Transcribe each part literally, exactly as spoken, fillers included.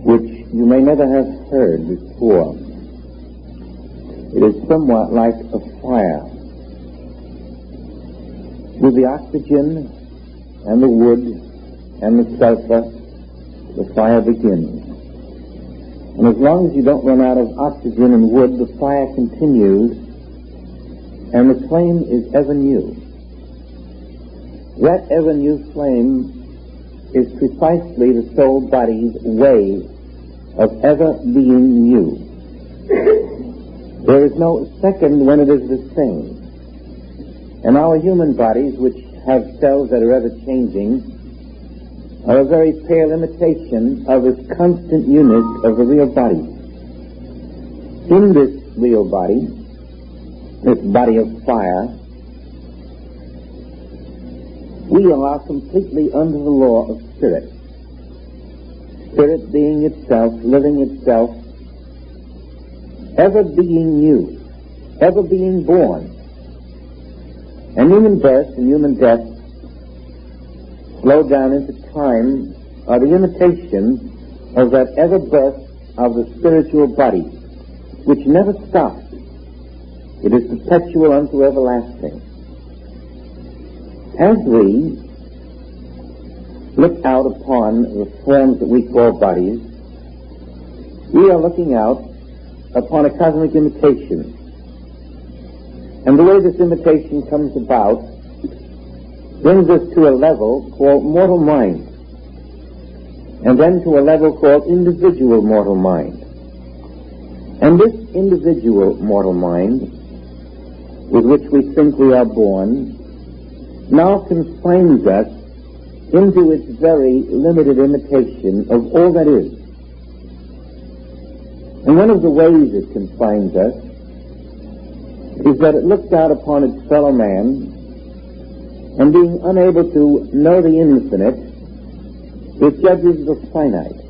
which you may never have heard before. It is somewhat like a fire. With the oxygen and the wood and the sulfur, the fire begins. And as long as you don't run out of oxygen and wood, the fire continues, and the flame is ever new. That ever new flame is precisely the soul body's way of ever being new. There is no second when it is the same. And our human bodies, which have cells that are ever changing, are a very pale imitation of this constant unit of the real body. In this real body, this body of fire, we are completely under the law of spirit. Spirit being itself, living itself, ever being new, ever being born. And human birth and human death, slowed down into time, are the imitation of that ever birth of the spiritual body, which never stops. It is perpetual unto everlasting. As we look out upon the forms that we call bodies, we are looking out upon a cosmic imitation. And the way this imitation comes about brings us to a level called mortal mind, and then to a level called individual mortal mind. And this individual mortal mind, with which we think we are born, now confines us into its very limited imitation of all that is. And one of the ways it confines us is that it looks out upon its fellow man, and being unable to know the infinite, it judges the finite.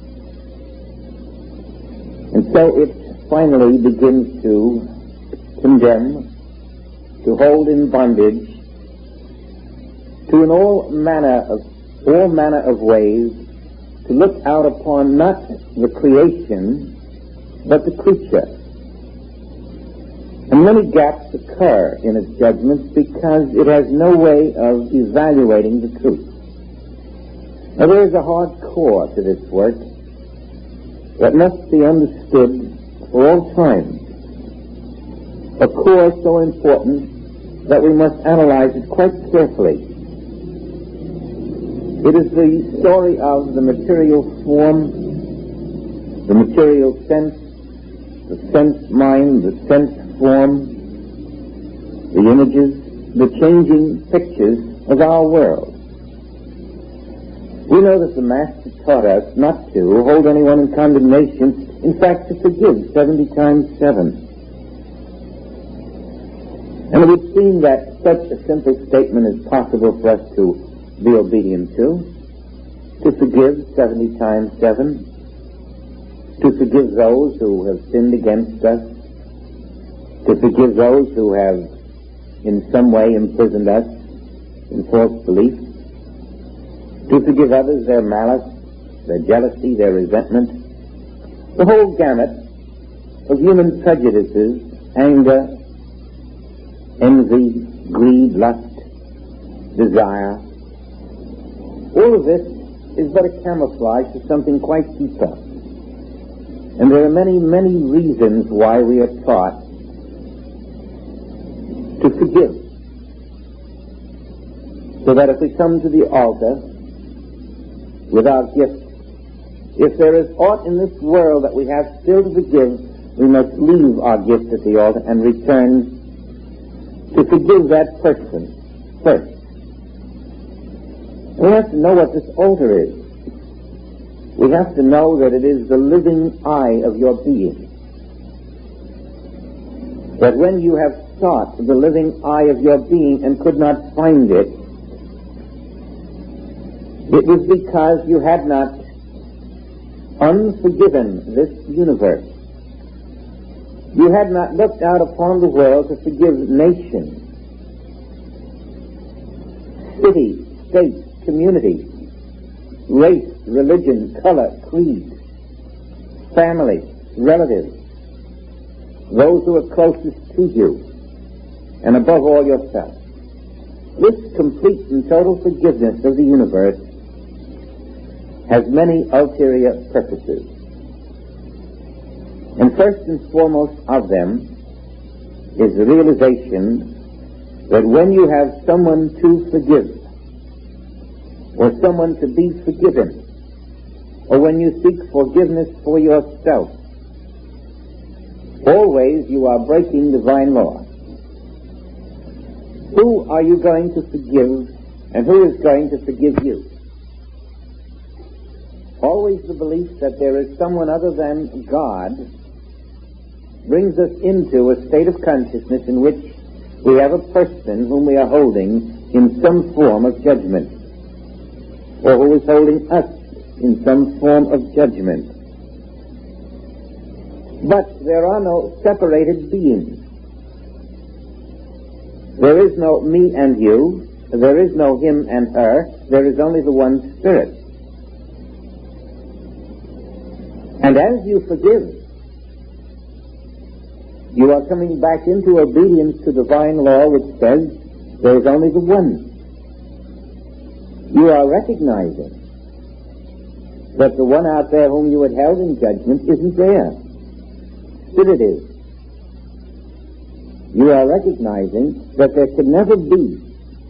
And so it finally begins to condemn, to hold in bondage, to in all manner of all manner of ways, to look out upon not the creation, but the creature. And many gaps occur in its judgments because it has no way of evaluating the truth. Now, there is a hard core to this work that must be understood for all time. A core so important that we must analyze it quite carefully. It is the story of the material form, the material sense, the sense mind, the sense form, the images, the changing pictures of our world. We know that the Master taught us not to hold anyone in condemnation, in fact to forgive seventy times seven. And it would seem that such a simple statement is possible for us to be obedient to, to forgive seventy times seven, to forgive those who have sinned against us, to forgive those who have in some way imprisoned us in false belief, to forgive others their malice, their jealousy, their resentment, the whole gamut of human prejudices, anger, envy, greed, lust, desire. All of this is but a camouflage to something quite deeper. And there are many, many reasons why we are taught to forgive. So that if we come to the altar with our gift, if there is aught in this world that we have still to forgive, we must leave our gift at the altar and return to forgive that person first. We have to know what this altar is. We have to know that it is the living eye of your being. That when you have sought the living eye of your being and could not find it, it was because you had not unforgiven this universe. You had not looked out upon the world to forgive nations, cities, states, communities, race, religion, color, creed. family, relatives, those who are closest to you, and above all yourself. This complete and total forgiveness of the universe has many ulterior purposes. And first and foremost of them is the realization that when you have someone to forgive, or someone to be forgiven, or when you seek forgiveness for yourself, always you are breaking divine law. Who are you going to forgive, and who is going to forgive you? Always the belief that there is someone other than God brings us into a state of consciousness in which we have a person whom we are holding in some form of judgment, or who is holding us in some form of judgment. But there are no separated beings. There is no me and you. There is no him and her. There is only the one Spirit. And as you forgive, you are coming back into obedience to divine law, which says there is only the one. You are recognizing that the one out there whom you had held in judgment isn't there. Spirit is. You are recognizing that there could never be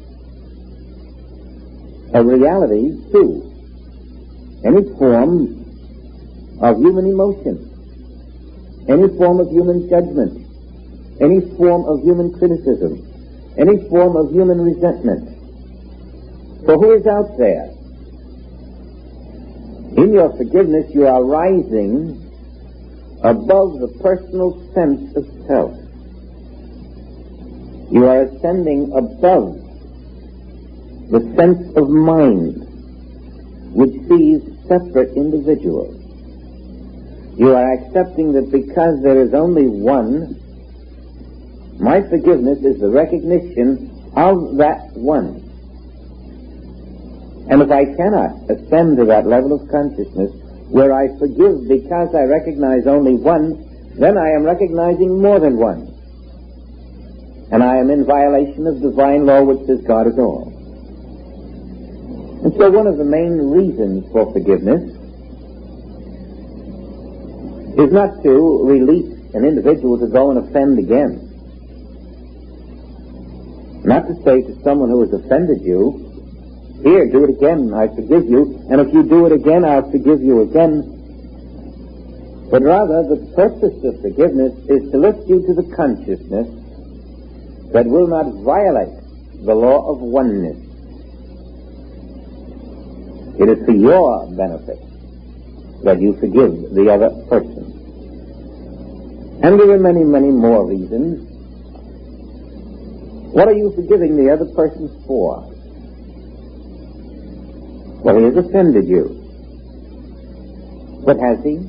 a reality to any form of human emotion, any form of human judgment, any form of human criticism, any form of human resentment. So who is out there? In your forgiveness, you are rising above the personal sense of self. You are ascending above the sense of mind, which sees separate individuals. You are accepting that because there is only one, my forgiveness is the recognition of that one. And if I cannot ascend to that level of consciousness where I forgive because I recognize only one, then I am recognizing more than one. And I am in violation of divine law, which says God is all. And so one of the main reasons for forgiveness is not to release an individual to go and offend again. Not to say to someone who has offended you, here, do it again, I forgive you, and if you do it again, I'll forgive you again. But rather, the purpose of forgiveness is to lift you to the consciousness that will not violate the law of oneness. It is for your benefit that you forgive the other person. And there are many, many more reasons. What are you forgiving the other person for? Well, he has offended you. But has he?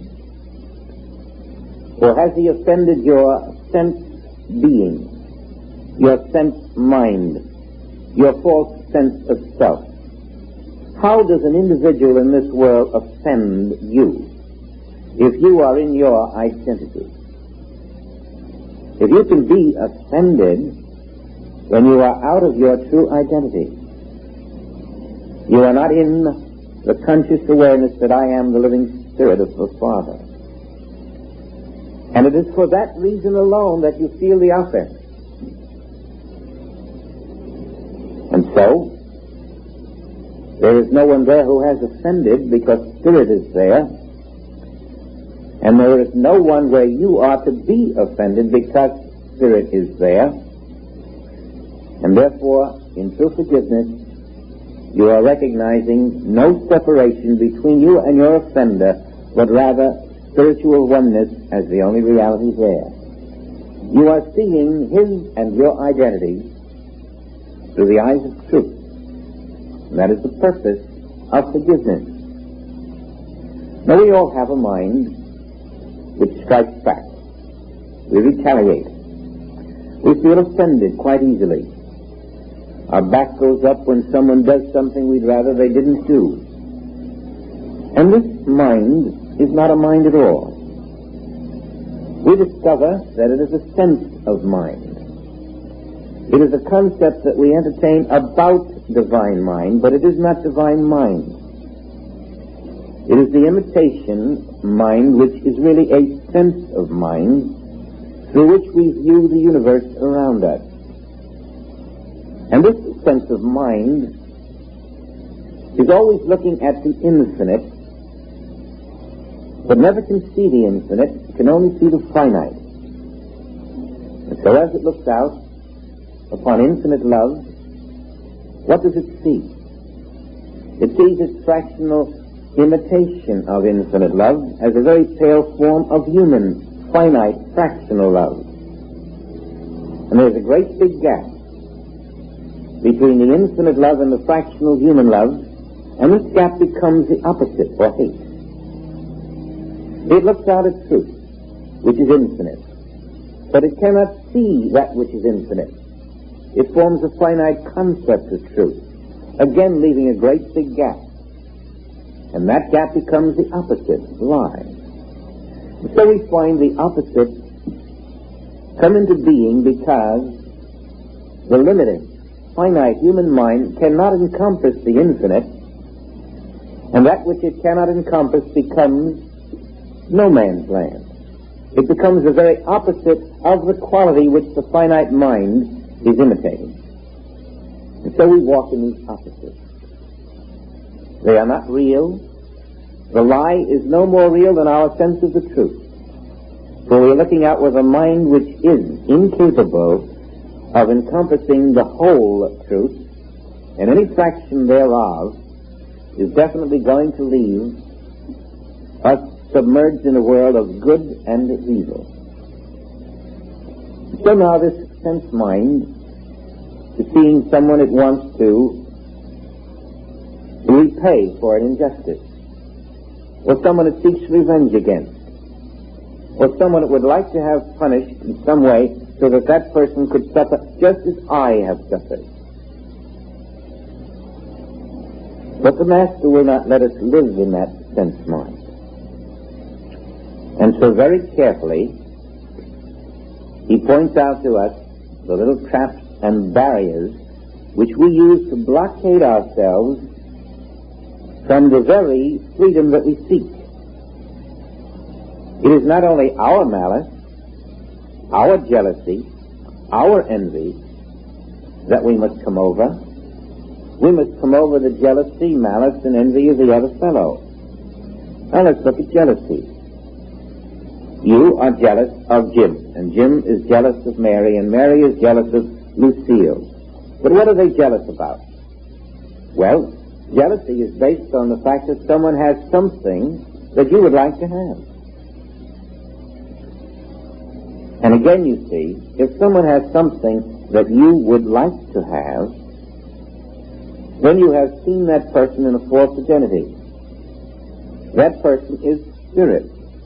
Or has he offended your sense being, your sense mind, your false sense of self? How does an individual in this world offend you if you are in your identity? If you can be offended when you are out of your true identity, you are not in the conscious awareness that I am the living Spirit of the Father. And it is for that reason alone that you feel the offense. And so, there is no one there who has offended because Spirit is there. And there is no one where you are to be offended because Spirit is there. And therefore, in true forgiveness, you are recognizing no separation between you and your offender, but rather spiritual oneness as the only reality there. You are seeing his and your identity through the eyes of truth. And that is the purpose of forgiveness. Now, we all have a mind which strikes back. We retaliate. We feel offended quite easily. Our back goes up when someone does something we'd rather they didn't do. And this mind is not a mind at all. we discover that it is a sense of mind. It is a concept that we entertain about divine mind, but it is not divine mind. It is the imitation mind, which is really a sense of mind through which we view the universe around us. And this sense of mind is always looking at the infinite, but never can see the infinite, it can only see the finite. And so as it looks out upon infinite love, what does it see? It sees its fractional imitation of infinite love as a very pale form of human, finite, fractional love. And there's a great big gap between the infinite love and the fractional human love, and this gap becomes the opposite, or hate. It looks out at truth, which is infinite, but it cannot see that which is infinite. It forms a finite concept of truth, again leaving a great big gap. And that gap becomes the opposite, lie. And so we find the opposite come into being because the limited, finite human mind cannot encompass the infinite, and that which it cannot encompass becomes no man's land. It becomes the very opposite of the quality which the finite mind is imitating. And so we walk in these opposites. They are not real. The lie is no more real than our sense of the truth. For we are looking out with a mind which is incapable of encompassing the whole truth, and any fraction thereof is definitely going to leave us submerged in a world of good and evil. So now this sense mind is seeing someone it wants to repay for an injustice, or someone it seeks revenge against, or someone it would like to have punished in some way so that that person could suffer just as I have suffered. But the Master will not let us live in that sense mind. And so very carefully, he points out to us the little traps and barriers which we use to blockade ourselves from the very freedom that we seek. It is not only our malice, our jealousy, our envy that we must come over. We must come over the jealousy, malice, and envy of the other fellow. Now let's look at jealousy. You are jealous of Jim, and Jim is jealous of Mary, and Mary is jealous of Lucille. But what are they jealous about? Well, jealousy is based on the fact that someone has something that you would like to have. And again, you see, if someone has something that you would like to have, then you have seen that person in a false identity. That person is spirit.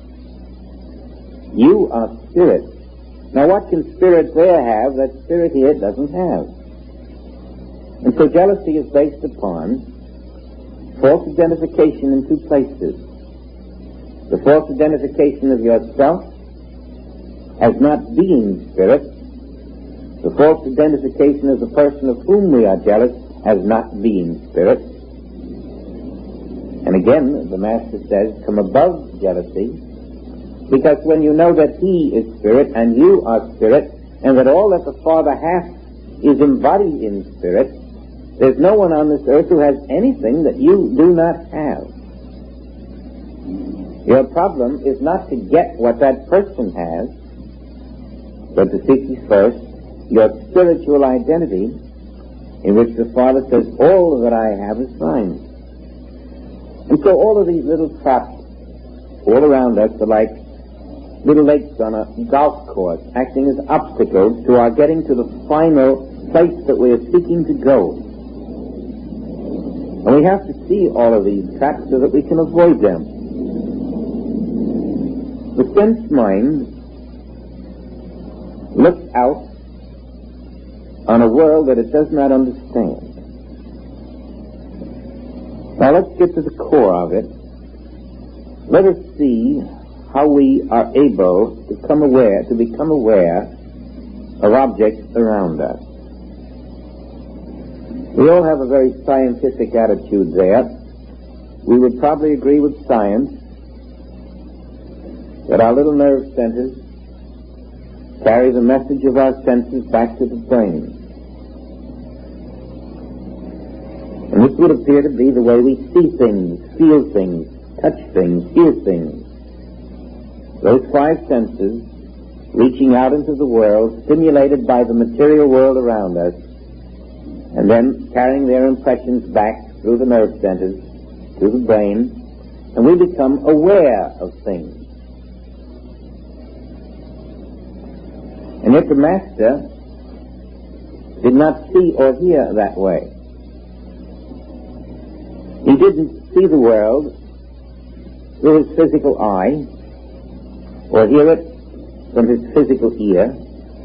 You are spirit. Now, what can spirit there have that spirit here doesn't have? And so jealousy is based upon false identification in two places. The false identification of yourself as not being spirit, the false identification of the person of whom we are jealous as not being spirit. And again, the Master says, come above jealousy, because when you know that he is spirit and you are spirit, and that all that the Father hath is embodied in spirit, there's no one on this earth who has anything that you do not have. Your problem is not to get what that person has, but to seek ye first your spiritual identity, in which the Father says, all that I have is mine. And so all of these little traps all around us are like little lakes on a golf course, acting as obstacles to our getting to the final place that we are seeking to go. And we have to see all of these traps so that we can avoid them. The sense mind looks out on a world that it does not understand. Now let's get to the core of it. Let us see how we are able to come aware, to become aware of objects around us. We all have a very scientific attitude there. We would probably agree with science that our little nerve centers carry the message of our senses back to the brain. And this would appear to be the way we see things, feel things, touch things, hear things. Those five senses reaching out into the world, stimulated by the material world around us, and then carrying their impressions back through the nerve centers to the brain, and we become aware of things. And yet the Master did not see or hear that way. He didn't see the world through his physical eye, or hear it from his physical ear.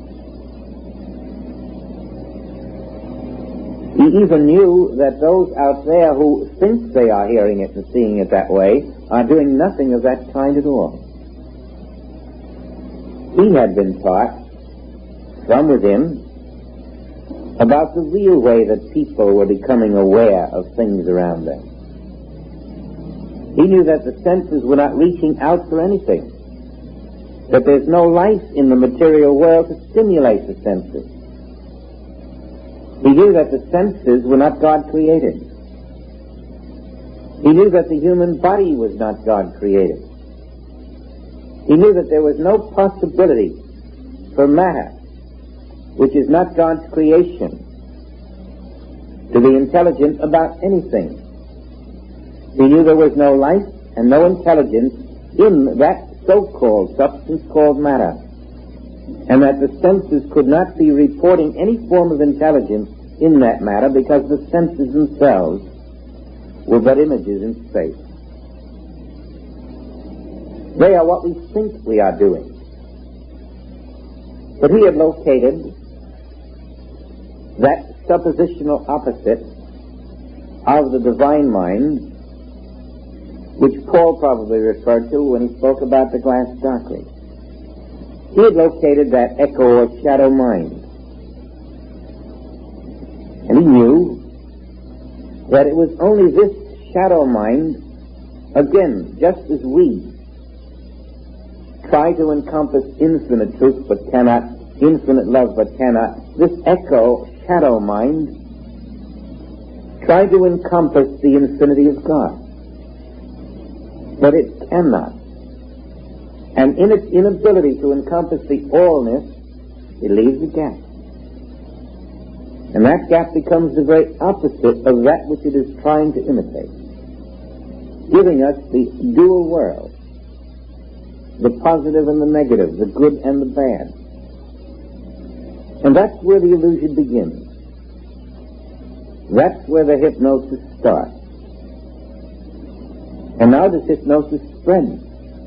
He even knew that those out there who think they are hearing it and seeing it that way are doing nothing of that kind at all. He had been taught from within about the real way that people were becoming aware of things around them. He knew that the senses were not reaching out for anything, that there's no life in the material world to stimulate the senses. He knew that the senses were not God created. He knew that the human body was not God created. He knew that there was no possibility for matter, which is not God's creation, to be intelligent about anything. He knew there was no life and no intelligence in that so-called substance called matter, and that the senses could not be reporting any form of intelligence in that matter because the senses themselves were but images in space. They are what we think we are doing. But he had located that suppositional opposite of the divine mind, which Paul probably referred to when he spoke about the glass darkly. He had located that echo or shadow mind. And he knew that it was only this shadow mind, again, just as we try to encompass infinite truth but cannot, infinite love but cannot, this echo shadow mind tried to encompass the infinity of God. But it cannot. And in its inability to encompass the allness, it leaves a gap. And that gap becomes the very opposite of that which it is trying to imitate, giving us the dual world, the positive and the negative, the good and the bad. And that's where the illusion begins. That's where the hypnosis starts. And now this hypnosis spreads.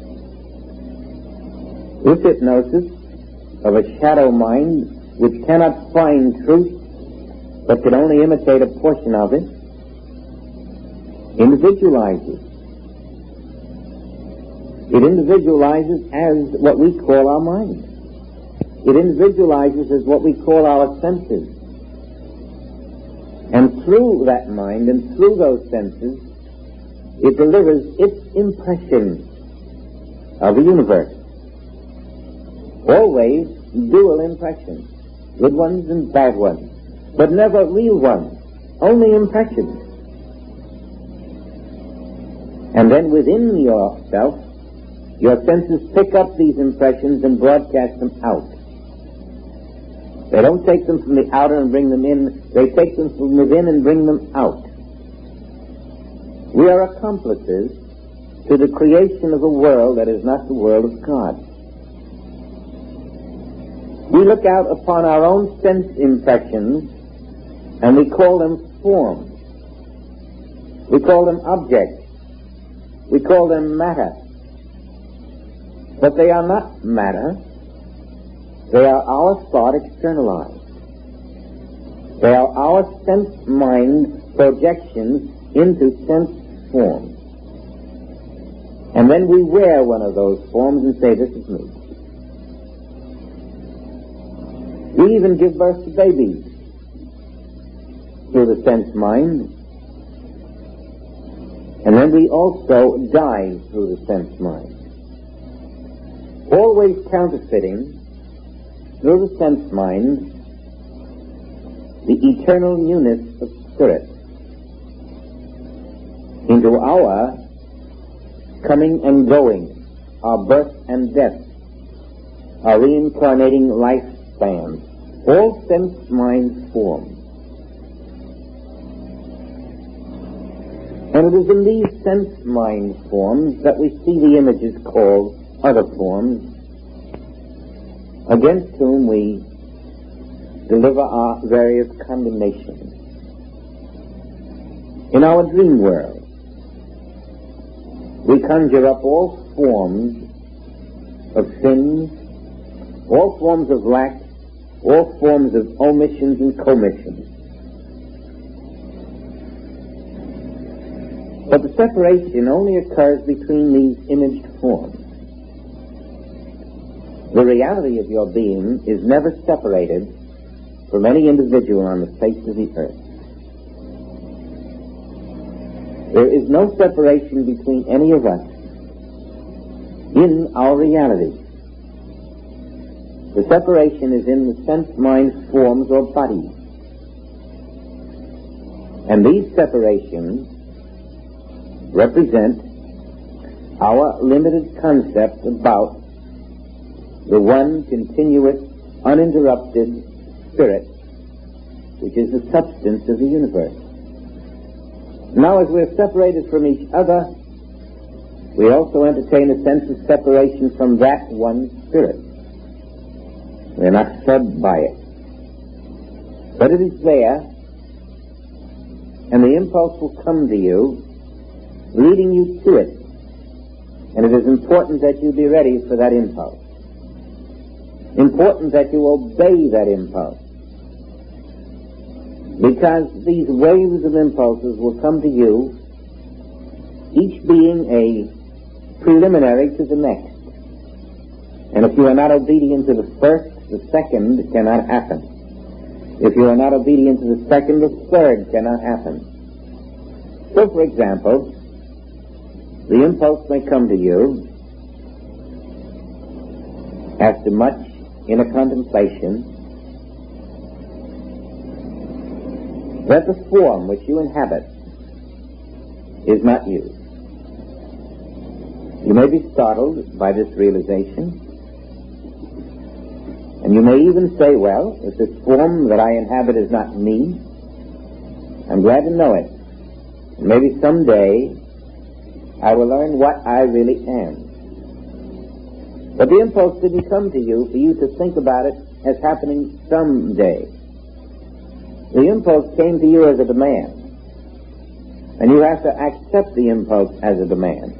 This hypnosis of a shadow mind which cannot find truth but can only imitate a portion of it, individualizes. It individualizes as what we call our mind. It individualizes as what we call our senses. And through that mind and through those senses, it delivers its impression of the universe. Always dual impressions, good ones and bad ones, but never real ones, only impressions. And then within yourself, your senses pick up these impressions and broadcast them out. They don't take them from the outer and bring them in, they take them from within and bring them out. We are accomplices to the creation of a world that is not the world of God. We look out upon our own sense impressions and we call them forms. We call them objects. We call them matter. But they are not matter. They are our thought externalized. They are our sense mind projections into sense forms. And then we wear one of those forms and say, this is me. We even give birth to babies through the sense mind. And then we also die through the sense mind. Always counterfeiting through the sense mind the eternal newness of spirit into our coming and going, our birth and death, our reincarnating lifespan, all sense mind forms. And it is in these sense mind forms that we see the images called other forms, against whom we deliver our various condemnations. In our dream world, we conjure up all forms of sins, all forms of lack, all forms of omissions and commissions. But the separation only occurs between these imaged forms. The reality of your being is never separated from any individual on the face of the earth. There is no separation between any of us in our reality. The separation is in the sense mind forms or bodies. And these separations represent our limited concept about the one continuous, uninterrupted spirit, which is the substance of the universe. Now, as we're separated from each other, we also entertain a sense of separation from that one spirit. We're not fed by it. But it is there, and the impulse will come to you, leading you to it. And it is important that you be ready for that impulse. Important that you obey that impulse. Because these waves of impulses will come to you, each being a preliminary to the next. And if you are not obedient to the first, the second cannot happen. If you are not obedient to the second, the third cannot happen. So, for example, the impulse may come to you after much inner contemplation that the form which you inhabit is not you. You may be startled by this realization, and you may even say, well, if this form that I inhabit is not me, I'm glad to know it. And maybe someday I will learn what I really am. But the impulse didn't come to you for you to think about it as happening someday. The impulse came to you as a demand. And you have to accept the impulse as a demand.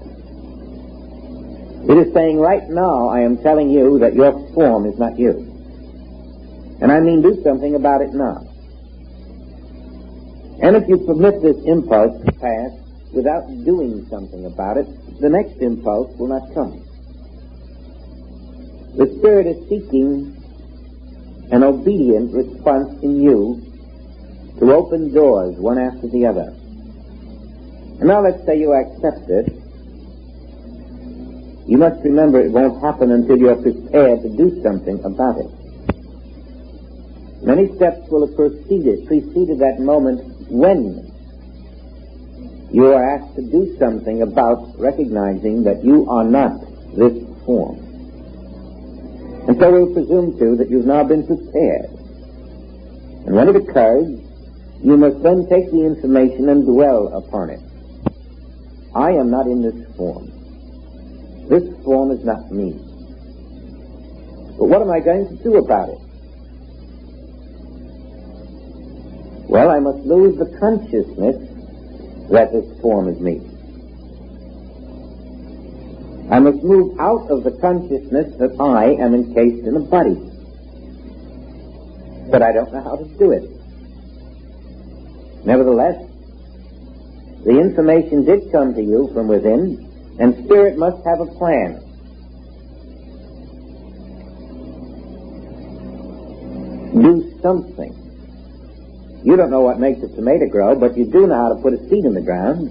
It is saying, right now I am telling you that your form is not you. And I mean do something about it now. And if you permit this impulse to pass without doing something about it, the next impulse will not come. The Spirit is seeking an obedient response in you to open doors one after the other. And now let's say you accept it. You must remember it won't happen until you are prepared to do something about it. Many steps will have preceded, preceded that moment when you are asked to do something about recognizing that you are not this form. And so we'll presume, too, that you've now been prepared. And when it occurs, you must then take the information and dwell upon it. I am not in this form. This form is not me. But what am I going to do about it? Well, I must lose the consciousness that this form is me. I must move out of the consciousness that I am encased in a body. But I don't know how to do it. Nevertheless, the information did come to you from within And spirit must have a plan. Do something. You don't know what makes a tomato grow, but you do know how to put a seed in the ground.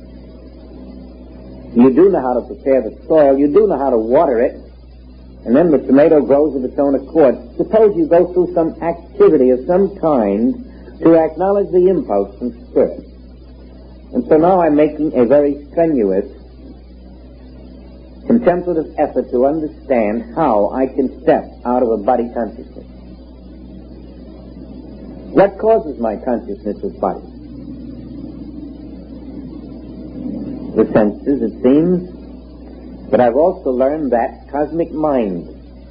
You do know how to prepare the soil. You do know how to water it. And then the tomato grows of its own accord. Suppose you go through some activity of some kind to acknowledge the impulse from spirit. And so now I'm making a very strenuous, contemplative effort to understand how I can step out of a body consciousness. What causes my consciousness of body? The senses, it seems. But I've also learned that cosmic mind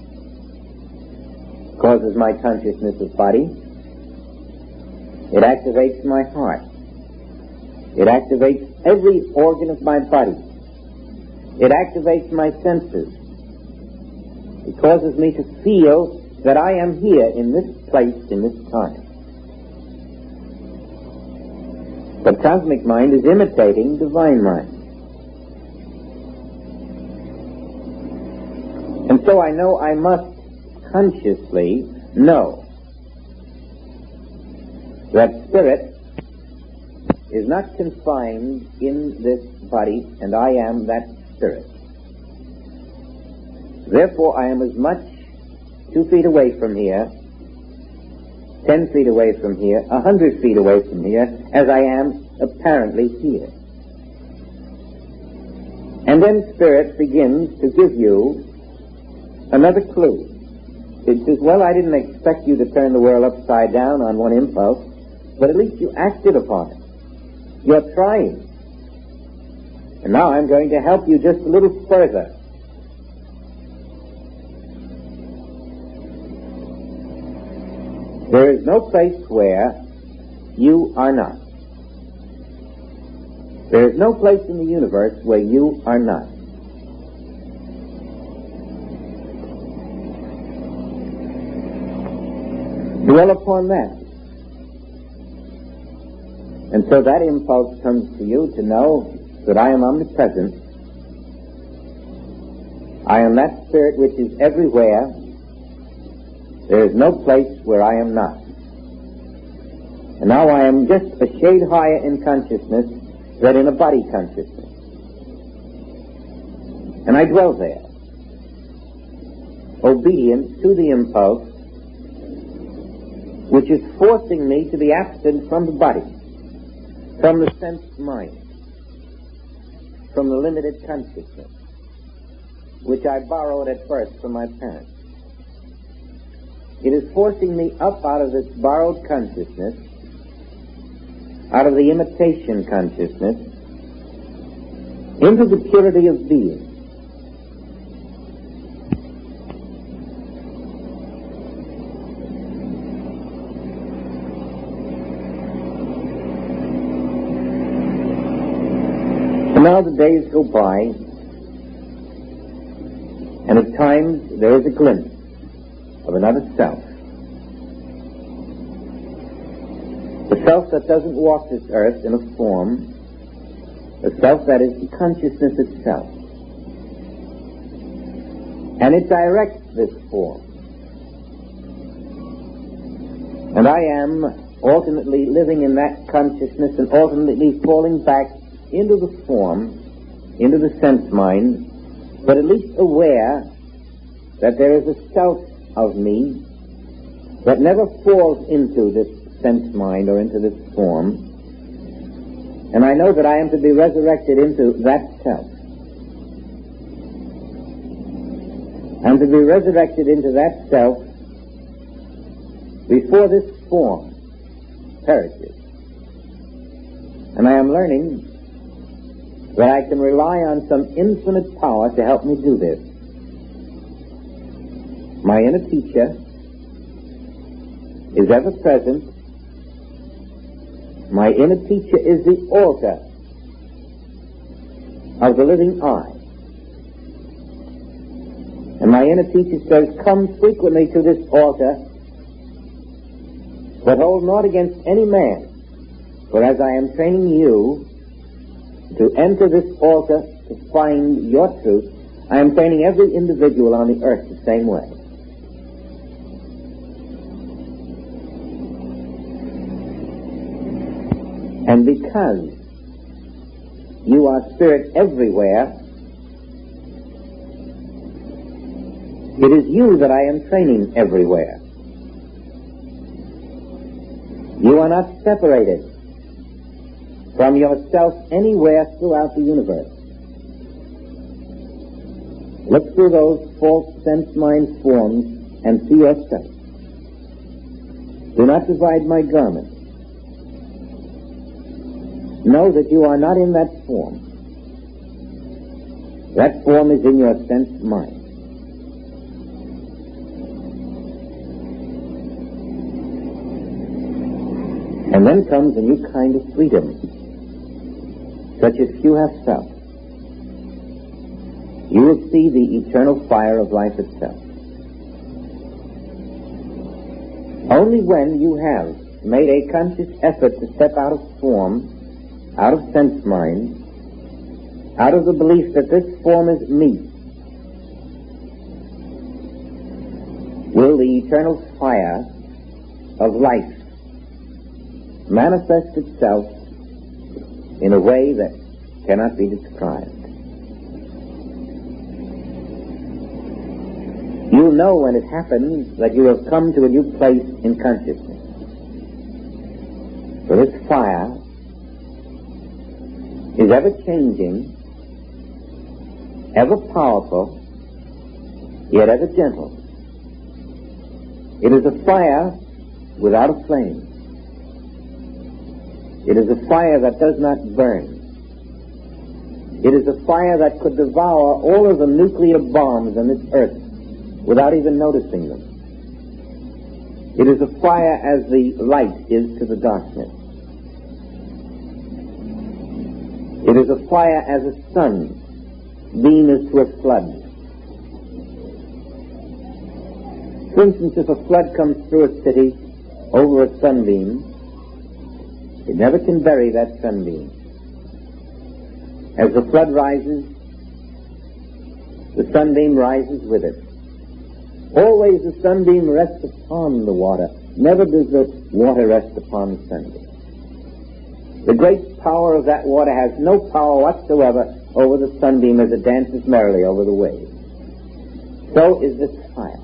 causes my consciousness of body. It activates my heart. It activates every organ of my body. It activates my senses. It causes me to feel that I am here in this place, in this time. But cosmic mind is imitating divine mind. And so I know I must consciously know that spirit is not confined in this body, and I am that spirit. Therefore, I am as much two feet away from here, ten feet away from here, a hundred feet away from here, as I am apparently here. And then spirit begins to give you another clue. It says, well, I didn't expect you to turn the world upside down on one impulse, but at least you acted upon it. You're trying. And now I'm going to help you just a little further. There is no place where you are not. There is no place in the universe where you are not. Dwell upon that. And so that impulse comes to you to know that I am omnipresent. I am that spirit which is everywhere. There is no place where I am not. And now I am just a shade higher in consciousness than in a body consciousness. And I dwell there, obedient to the impulse which is forcing me to be absent from the body, from the sense mind, from the limited consciousness, which I borrowed at first from my parents. It is forcing me up out of this borrowed consciousness, out of the imitation consciousness, into the purity of being. And now the days go by, and at times there is a glimpse of another self. The self that doesn't walk this earth in a form, the self that is consciousness itself. And it directs this form. And I am alternately living in that consciousness and alternately falling back into the form, into the sense mind, but at least aware that there is a self of me that never falls into this sense mind or into this form. And I know that I am to be resurrected into that self. I'm to be resurrected into that self before this form perishes. And I am learning that I can rely on some infinite power to help me do this. My inner teacher is ever present. My inner teacher is the altar of the living I. And my inner teacher says, come frequently to this altar, but hold not against any man, for as I am training you to enter this altar to find your truth, I am training every individual on the earth the same way. And because you are spirit everywhere, it is you that I am training everywhere. You are not separated from yourself anywhere throughout the universe. Look through those false sense-mind forms and see yourself. Do not divide my garment. Know that you are not in that form. That form is in your sense-mind. And then comes a new kind of freedom, such as few have felt. You will see the eternal fire of life itself. Only when you have made a conscious effort to step out of form, out of sense-mind, out of the belief that this form is me, will the eternal fire of life manifest itself in a way that cannot be described. You'll know when it happens that you have come to a new place in consciousness. For this fire is ever changing, ever powerful, yet ever gentle. It is a fire without a flame. It is a fire that does not burn. It is a fire that could devour all of the nuclear bombs on this earth without even noticing them. It is a fire as the light is to the darkness. It is a fire as a sun beam is to a flood. For instance, if a flood comes through a city over a sunbeam, it never can bury that sunbeam. As the flood rises, the sunbeam rises with it. Always the sunbeam rests upon the water. Never does the water rest upon the sunbeam. The great power of that water has no power whatsoever over the sunbeam as it dances merrily over the waves. So is this fire.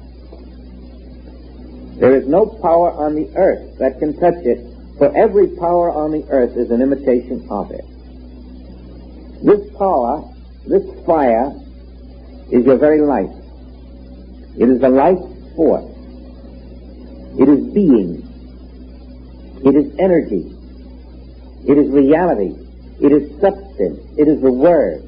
There is no power on the earth that can touch it, for every power on the earth is an imitation of it. This power, this fire, is your very life. It is a life force. It is being. It is energy. It is reality. It is substance. It is the Word.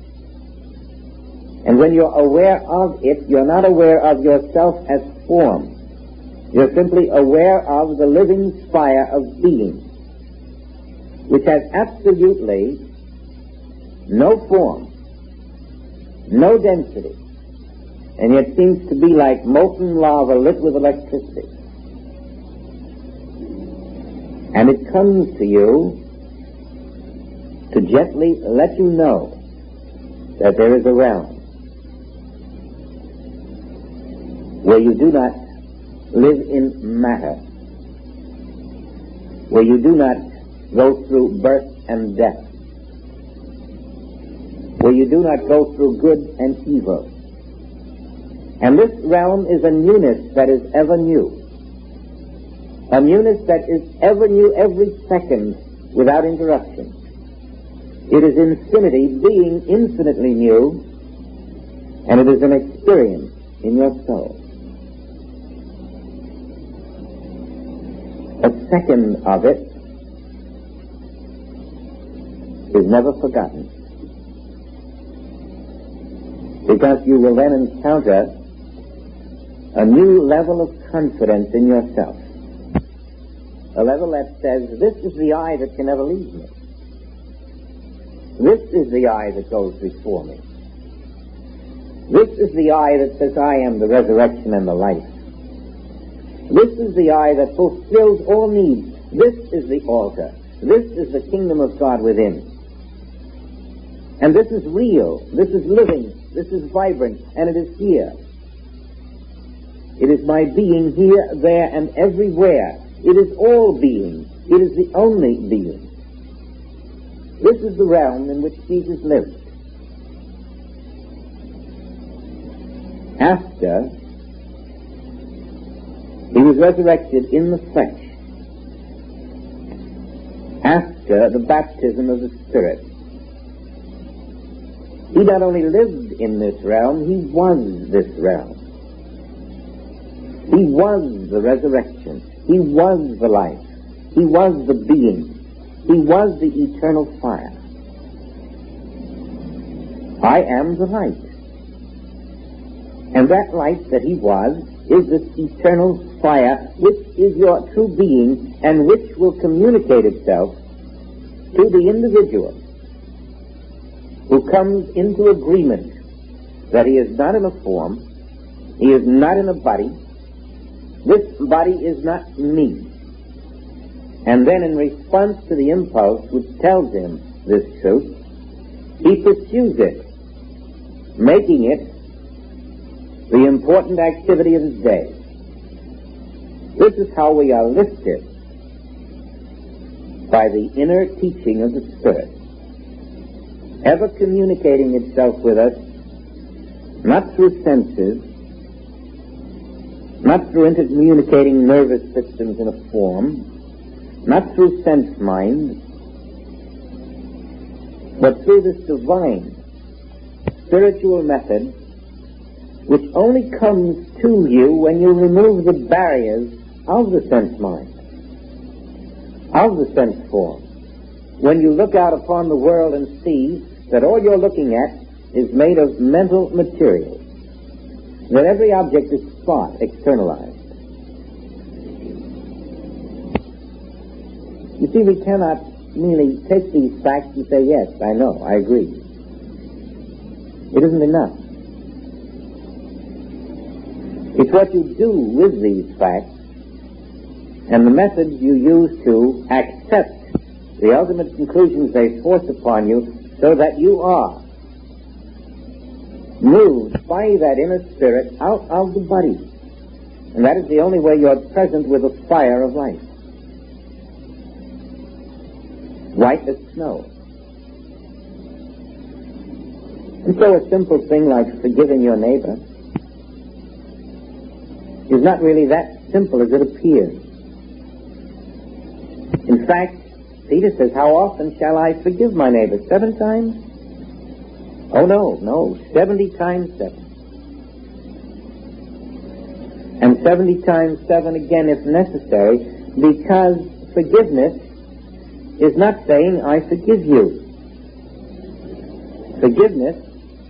And when you're aware of it, you're not aware of yourself as form. You're simply aware of the living fire of being, which has absolutely no form, no density, and yet seems to be like molten lava lit with electricity. And it comes to you to gently let you know that there is a realm where you do not live in matter, where you do not go through birth and death, where you do not go through good and evil. And this realm is a newness that is ever new. A newness that is ever new every second without interruption. It is infinity being infinitely new, and it is an experience in your soul. A second of it is never forgotten, because you will then encounter a new level of confidence in yourself, a level that says, this is the I that can never leave me. This is the I that goes before me. This is the I that says, I am the resurrection and the life. This is the I that fulfills all needs. This is the altar. This is the kingdom of God within. And this is real, this is living, this is vibrant, and it is here. It is my being here, there, and everywhere. It is all being. It is the only being. This is the realm in which Jesus lived. After he was resurrected in the flesh, after the baptism of the Spirit, he not only lived in this realm, he was this realm. He was the resurrection. He was the life. He was the being. He was the eternal fire. I am the light. And that light that he was is this eternal fire, which is your true being and which will communicate itself to the individual who comes into agreement that he is not in a form, he is not in a body, this body is not me. And then in response to the impulse which tells him this truth, he pursues it, making it the important activity of his day. This is how we are lifted by the inner teaching of the Spirit, ever communicating itself with us, not through senses, not through intercommunicating nervous systems in a form, not through sense mind, but through this divine spiritual method which only comes to you when you remove the barriers of the sense mind, of the sense form. When you look out upon the world and see that all you're looking at is made of mental material, that every object is thought externalized. You see, we cannot merely take these facts and say, yes, I know, I agree. It isn't enough. It's what you do with these facts and the methods you use to accept the ultimate conclusions they force upon you so that you are moved by that inner spirit out of the body. And that is the only way you're present with the fire of life. White as snow. And so a simple thing like forgiving your neighbor is not really that simple as it appears. In fact, Peter says, how often shall I forgive my neighbor? Seven times? Oh, no, no, seventy times seven. And seventy times seven again if necessary, because forgiveness is not saying, I forgive you. Forgiveness,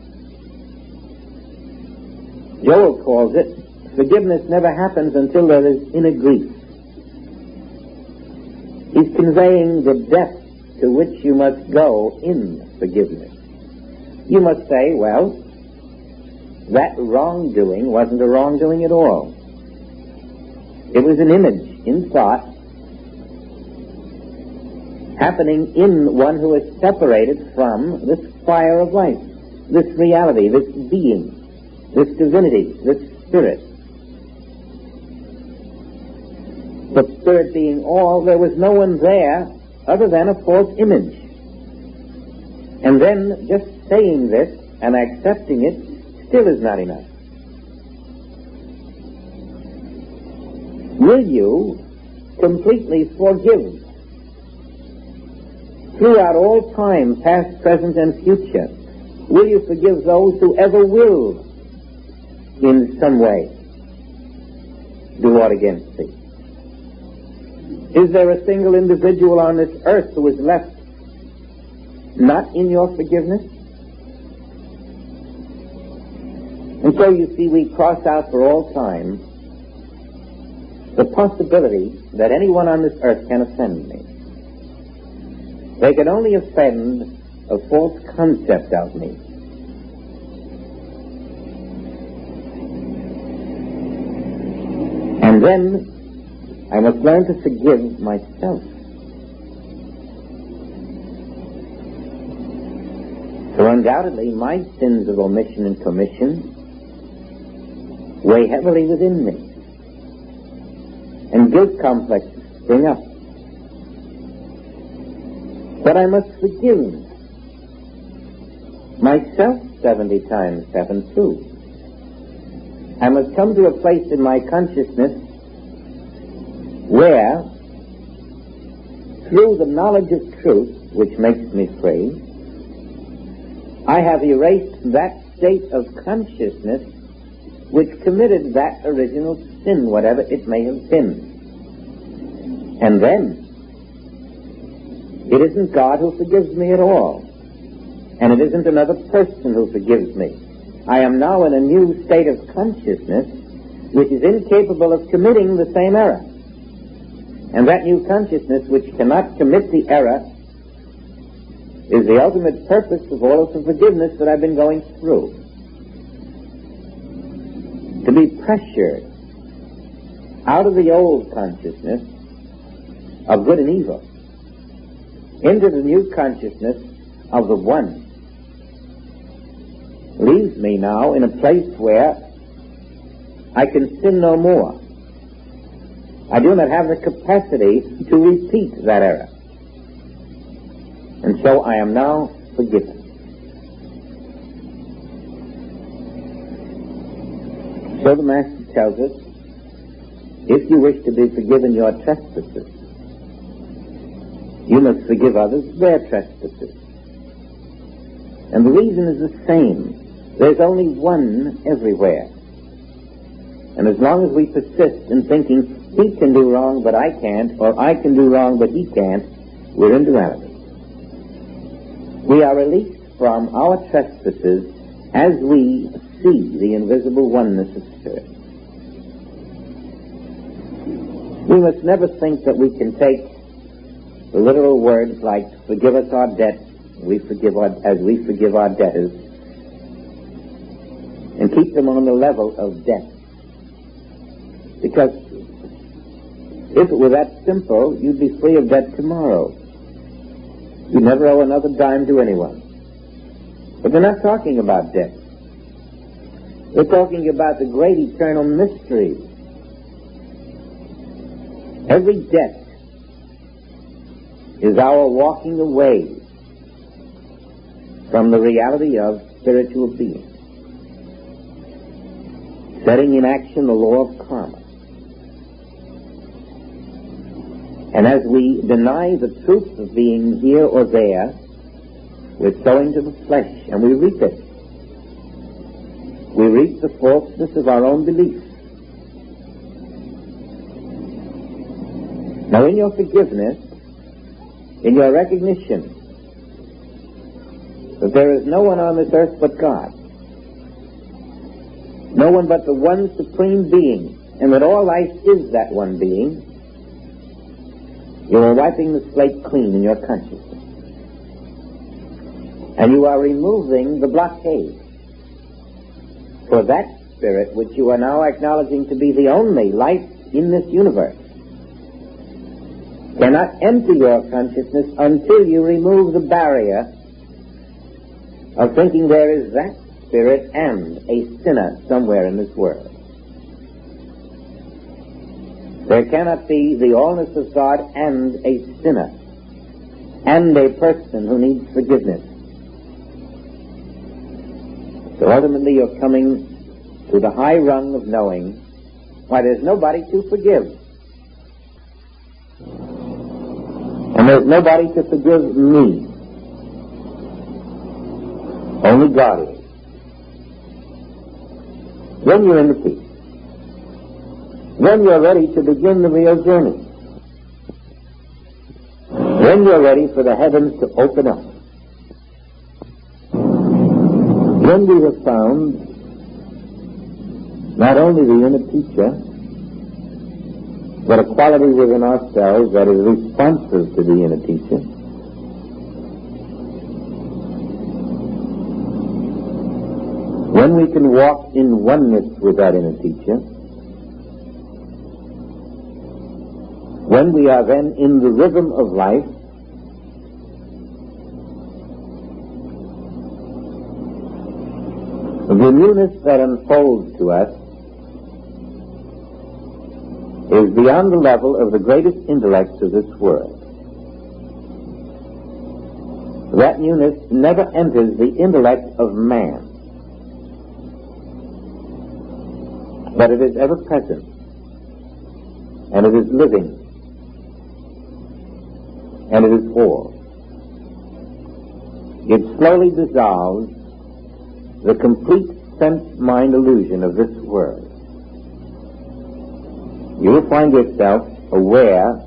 Joel calls it, forgiveness never happens until there is inner grief. He's conveying the depth to which you must go in forgiveness. You must say, well, that wrongdoing wasn't a wrongdoing at all. It was an image in thought happening in one who is separated from this fire of life, this reality, this being, this divinity, this spirit. The spirit being all, there was no one there other than a false image. And then just saying this and accepting it still is not enough. Will you completely forgive throughout all time, past, present, and future? Will you forgive those who ever will in some way do aught against thee? Is there a single individual on this earth who is left not in your forgiveness? And so you see, we cross out for all time the possibility that anyone on this earth can offend me. They can only offend a false concept of me. And then I must learn to forgive myself. So undoubtedly my sins of omission and commission weigh heavily within me, and guilt complexes spring up. But I must forgive myself seventy times seven too. I must come to a place in my consciousness where, through the knowledge of truth, which makes me free, I have erased that state of consciousness which committed that original sin, whatever it may have been. And then, it isn't God who forgives me at all, and it isn't another person who forgives me. I am now in a new state of consciousness which is incapable of committing the same error. And that new consciousness, which cannot commit the error, is the ultimate purpose of all of the forgiveness that I've been going through. To be pressured out of the old consciousness of good and evil into the new consciousness of the one leaves me now in a place where I can sin no more. I do not have the capacity to repeat that error. And so I am now forgiven. So the Master tells us, if you wish to be forgiven your trespasses, you must forgive others their trespasses. And the reason is the same. There's only one everywhere. And as long as we persist in thinking, he can do wrong but I can't, or I can do wrong but he can't, we're in duality. We are released from our trespasses as we see the invisible oneness of spirit. We must never think that we can take the literal words like, forgive us our debts, we forgive our, as we forgive our debtors, and keep them on the level of debt. Because if it were that simple, you'd be free of debt tomorrow. You'd never owe another dime to anyone. But they're not talking about debt. They're talking about the great eternal mystery. Every debt is our walking away from the reality of spiritual being, setting in action the law of karma. And as we deny the truth of being here or there, we're sowing to the flesh, and we reap it. We reap the falseness of our own belief. Now, in your forgiveness, in your recognition that there is no one on this earth but God, no one but the one supreme being, and that all life is that one being, you are wiping the slate clean in your consciousness. And you are removing the blockade for that spirit which you are now acknowledging to be the only life in this universe. Cannot enter your consciousness until you remove the barrier of thinking there is that spirit and a sinner somewhere in this world. There cannot be the allness of God and a sinner and a person who needs forgiveness. So ultimately you're coming to the high rung of knowing why there's nobody to forgive. And there's nobody to forgive me. Only God is. Then you're in the peace. Then you're ready to begin the real journey. Then you're ready for the heavens to open up. Then we have found not only the inner teacher, but a quality within ourselves that is responsive to the inner teacher. When we can walk in oneness with that inner teacher, when we are then in the rhythm of life, The newness that unfolds to us is beyond the level of the greatest intellects of this world. That newness never enters the intellect of man, but it is ever present, and it is living, and it is all. It slowly dissolves the complete sense-mind illusion of this world. You will find yourself aware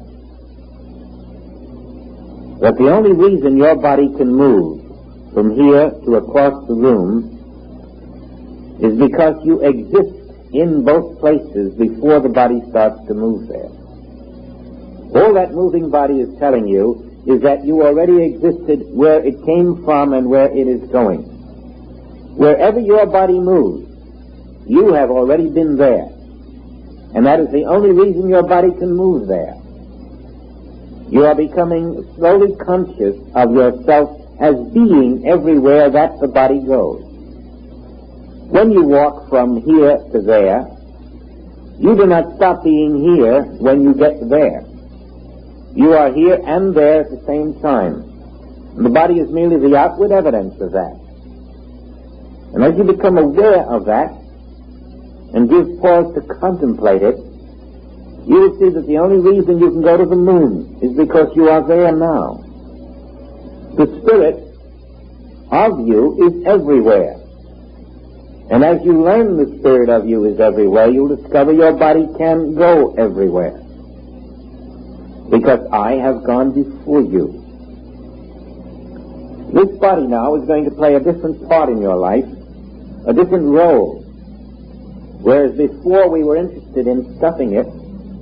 that the only reason your body can move from here to across the room is because you exist in both places before the body starts to move there. All that moving body is telling you is that you already existed where it came from and where it is going. Wherever your body moves, you have already been there. And that is the only reason your body can move there. You are becoming slowly conscious of yourself as being everywhere that the body goes. When you walk from here to there, you do not stop being here when you get there. You are here and there at the same time. And the body is merely the outward evidence of that. And as you become aware of that and give pause to contemplate it, you will see that the only reason you can go to the moon is because you are there now. The spirit of you is everywhere. And as you learn the spirit of you is everywhere, you'll discover your body can go everywhere. Because I have gone before you. This body now is going to play a different part in your life, a different role. Whereas before we were interested in stuffing it,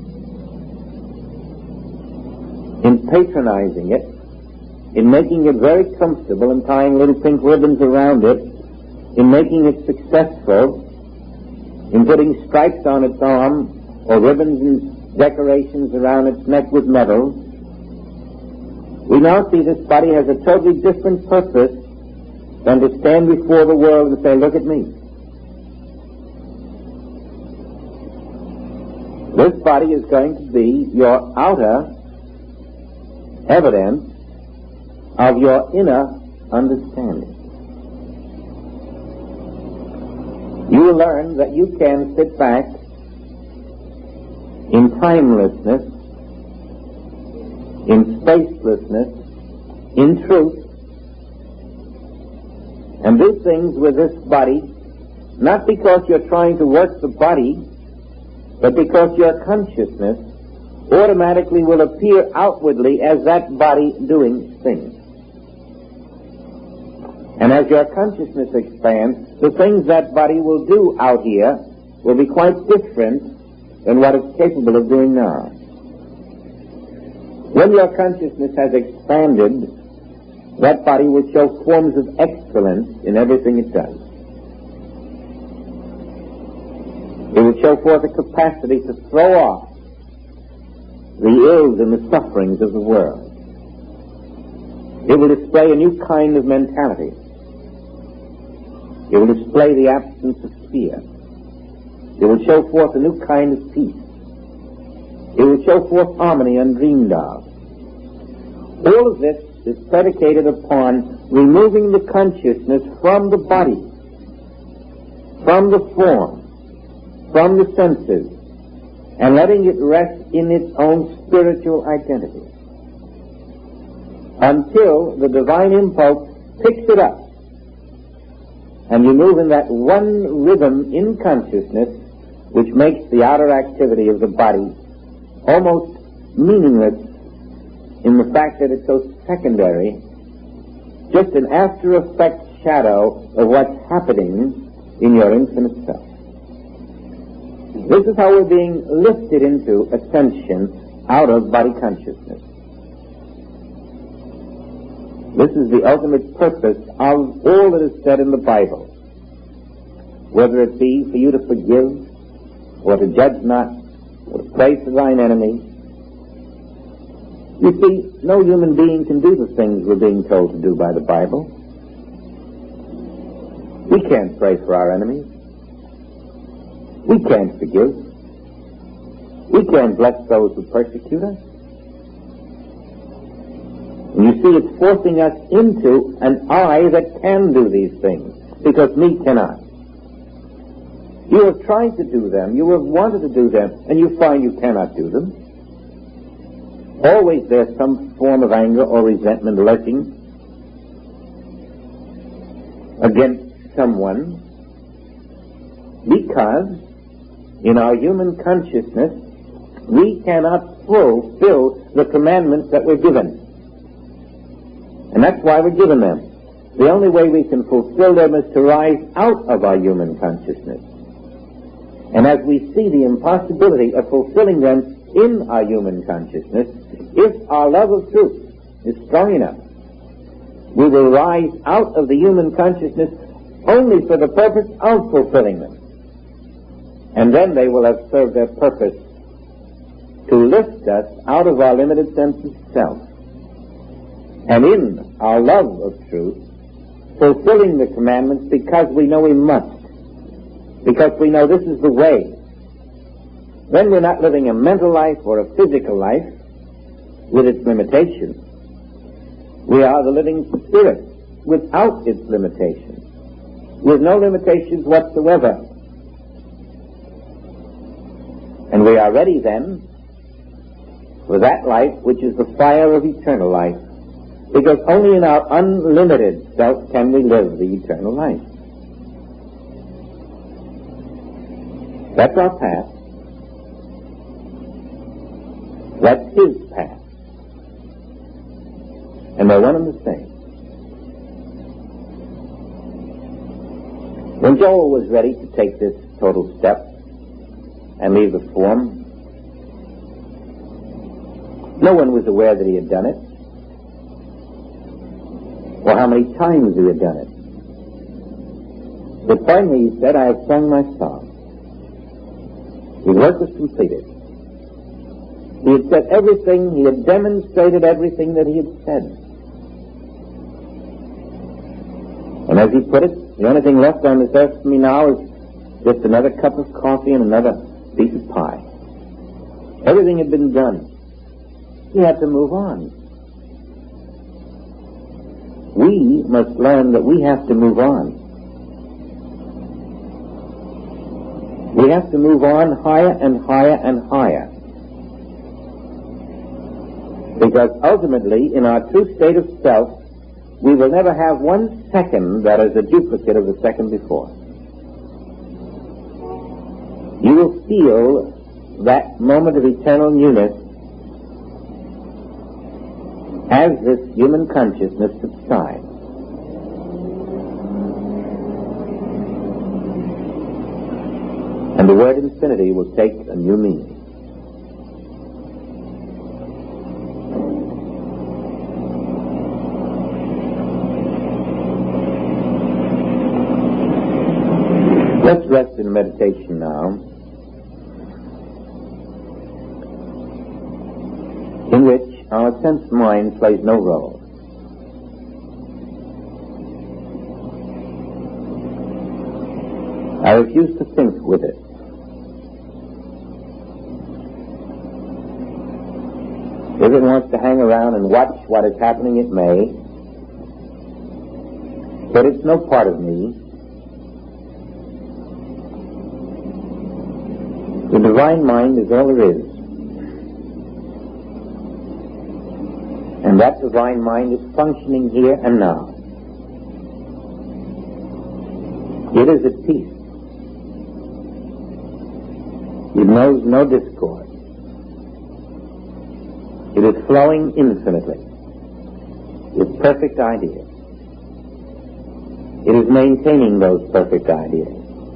in patronizing it, in making it very comfortable and tying little pink ribbons around it, in making it successful, in putting stripes on its arm or ribbons and decorations around its neck with medals, we now see this body has a totally different purpose than to stand before the world and say, look at me. This body is going to be your outer evidence of your inner understanding. You will learn that you can sit back in timelessness, in spacelessness, in truth, and do things with this body, not because you're trying to work the body, but because your consciousness automatically will appear outwardly as that body doing things. And as your consciousness expands, the things that body will do out here will be quite different than what it's capable of doing now. When your consciousness has expanded, that body will show forms of excellence in everything it does. It will show forth a capacity to throw off the ills and the sufferings of the world. It will display a new kind of mentality. It will display the absence of fear. It will show forth a new kind of peace. It will show forth harmony undreamed of. All of this is predicated upon removing the consciousness from the body, from the form, from the senses, and letting it rest in its own spiritual identity until the divine impulse picks it up and you move in that one rhythm in consciousness which makes the outer activity of the body almost meaningless in the fact that it's so secondary, just an after-effect shadow of what's happening in your infinite self. This is how we're being lifted into ascension out of body consciousness. This is the ultimate purpose of all that is said in the Bible, whether it be for you to forgive, or to judge not, or to pray for thine enemy. You see, no human being can do the things we're being told to do by the Bible. We can't pray for our enemies. We can't forgive. We can't bless those who persecute us. And you see, it's forcing us into an I that can do these things, because me cannot. You have tried to do them, you have wanted to do them, and you find you cannot do them. Always there's some form of anger or resentment lurking against someone, because in our human consciousness we cannot fulfill the commandments that we're given. And that's why we're given them. The only way we can fulfill them is to rise out of our human consciousness. And as we see the impossibility of fulfilling them in our human consciousness, if our love of truth is strong enough, we will rise out of the human consciousness only for the purpose of fulfilling them. And then they will have served their purpose to lift us out of our limited sense of self. And in our love of truth, fulfilling the commandments because we know we must, because we know this is the way. Then we're not living a mental life or a physical life with its limitations. We are the living spirit without its limitations, with no limitations whatsoever. And we are ready then for that life which is the fire of eternal life, because only in our unlimited self can we live the eternal life. That's our path. That's his path. And they're one and the same. When Joel was ready to take this total step and leave the form, no one was aware that he had done it, or how many times he had done it. But finally he said, I have sung my song. His work was completed. He had said everything, he had demonstrated everything that he had said. And as he put it, the only thing left on this earth for me now is just another cup of coffee and another piece of pie. Everything had been done. He had to move on. We must learn that we have to move on. We have to move on higher and higher and higher. Because ultimately, in our true state of self, we will never have one second that is a duplicate of the second before. You will feel that moment of eternal newness as this human consciousness subsides. And the word infinity will take a new meaning. Let's rest in meditation now, in which our sense mind plays no role. I refuse to think with it. If it wants to hang around and watch what is happening, it may. But it's no part of me. The divine mind is all there is. And that divine mind is functioning here and now. It is at peace. It knows no discord. It is flowing infinitely with perfect ideas. It is maintaining those perfect ideas.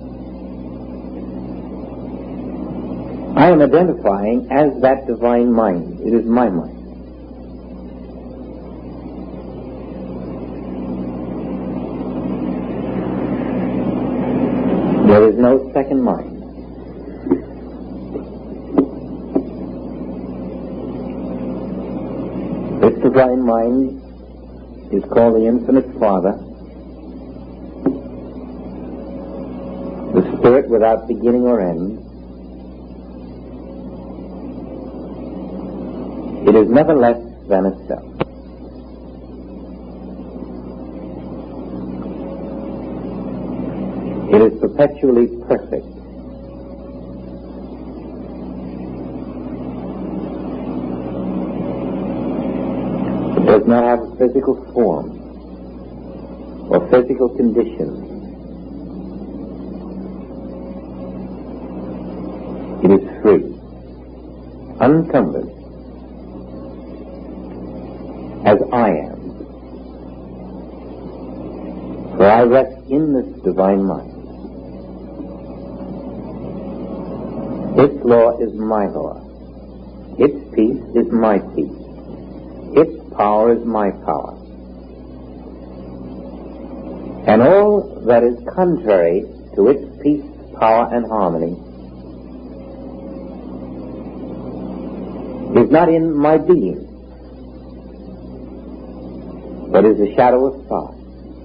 I am identifying as that divine mind. It is my mind. There is no second mind. This divine mind is called the Infinite Father, spirit without beginning or end, it is never less than itself. It is perpetually perfect. It does not have a physical form or physical condition. It is free, unencumbered, as I am. For I rest in this divine mind. Its law is my law. Its peace is my peace. Its power is my power. And all that is contrary to its peace, power, and harmony is not in my being, but is a shadow of thought,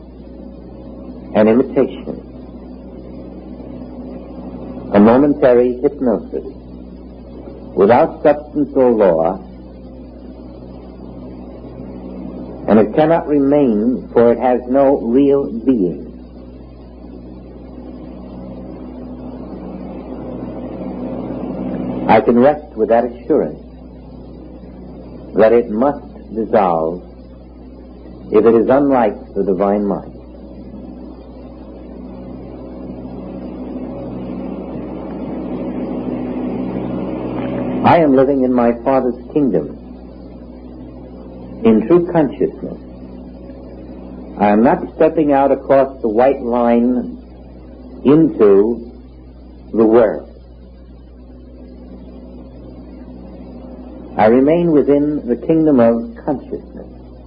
an imitation, a momentary hypnosis, without substance or law, and it cannot remain, for it has no real being. I can rest with that assurance that it must dissolve if it is unlike the divine mind. I am living in my Father's kingdom in true consciousness. I am not stepping out across the white line into the world. I remain within the kingdom of consciousness.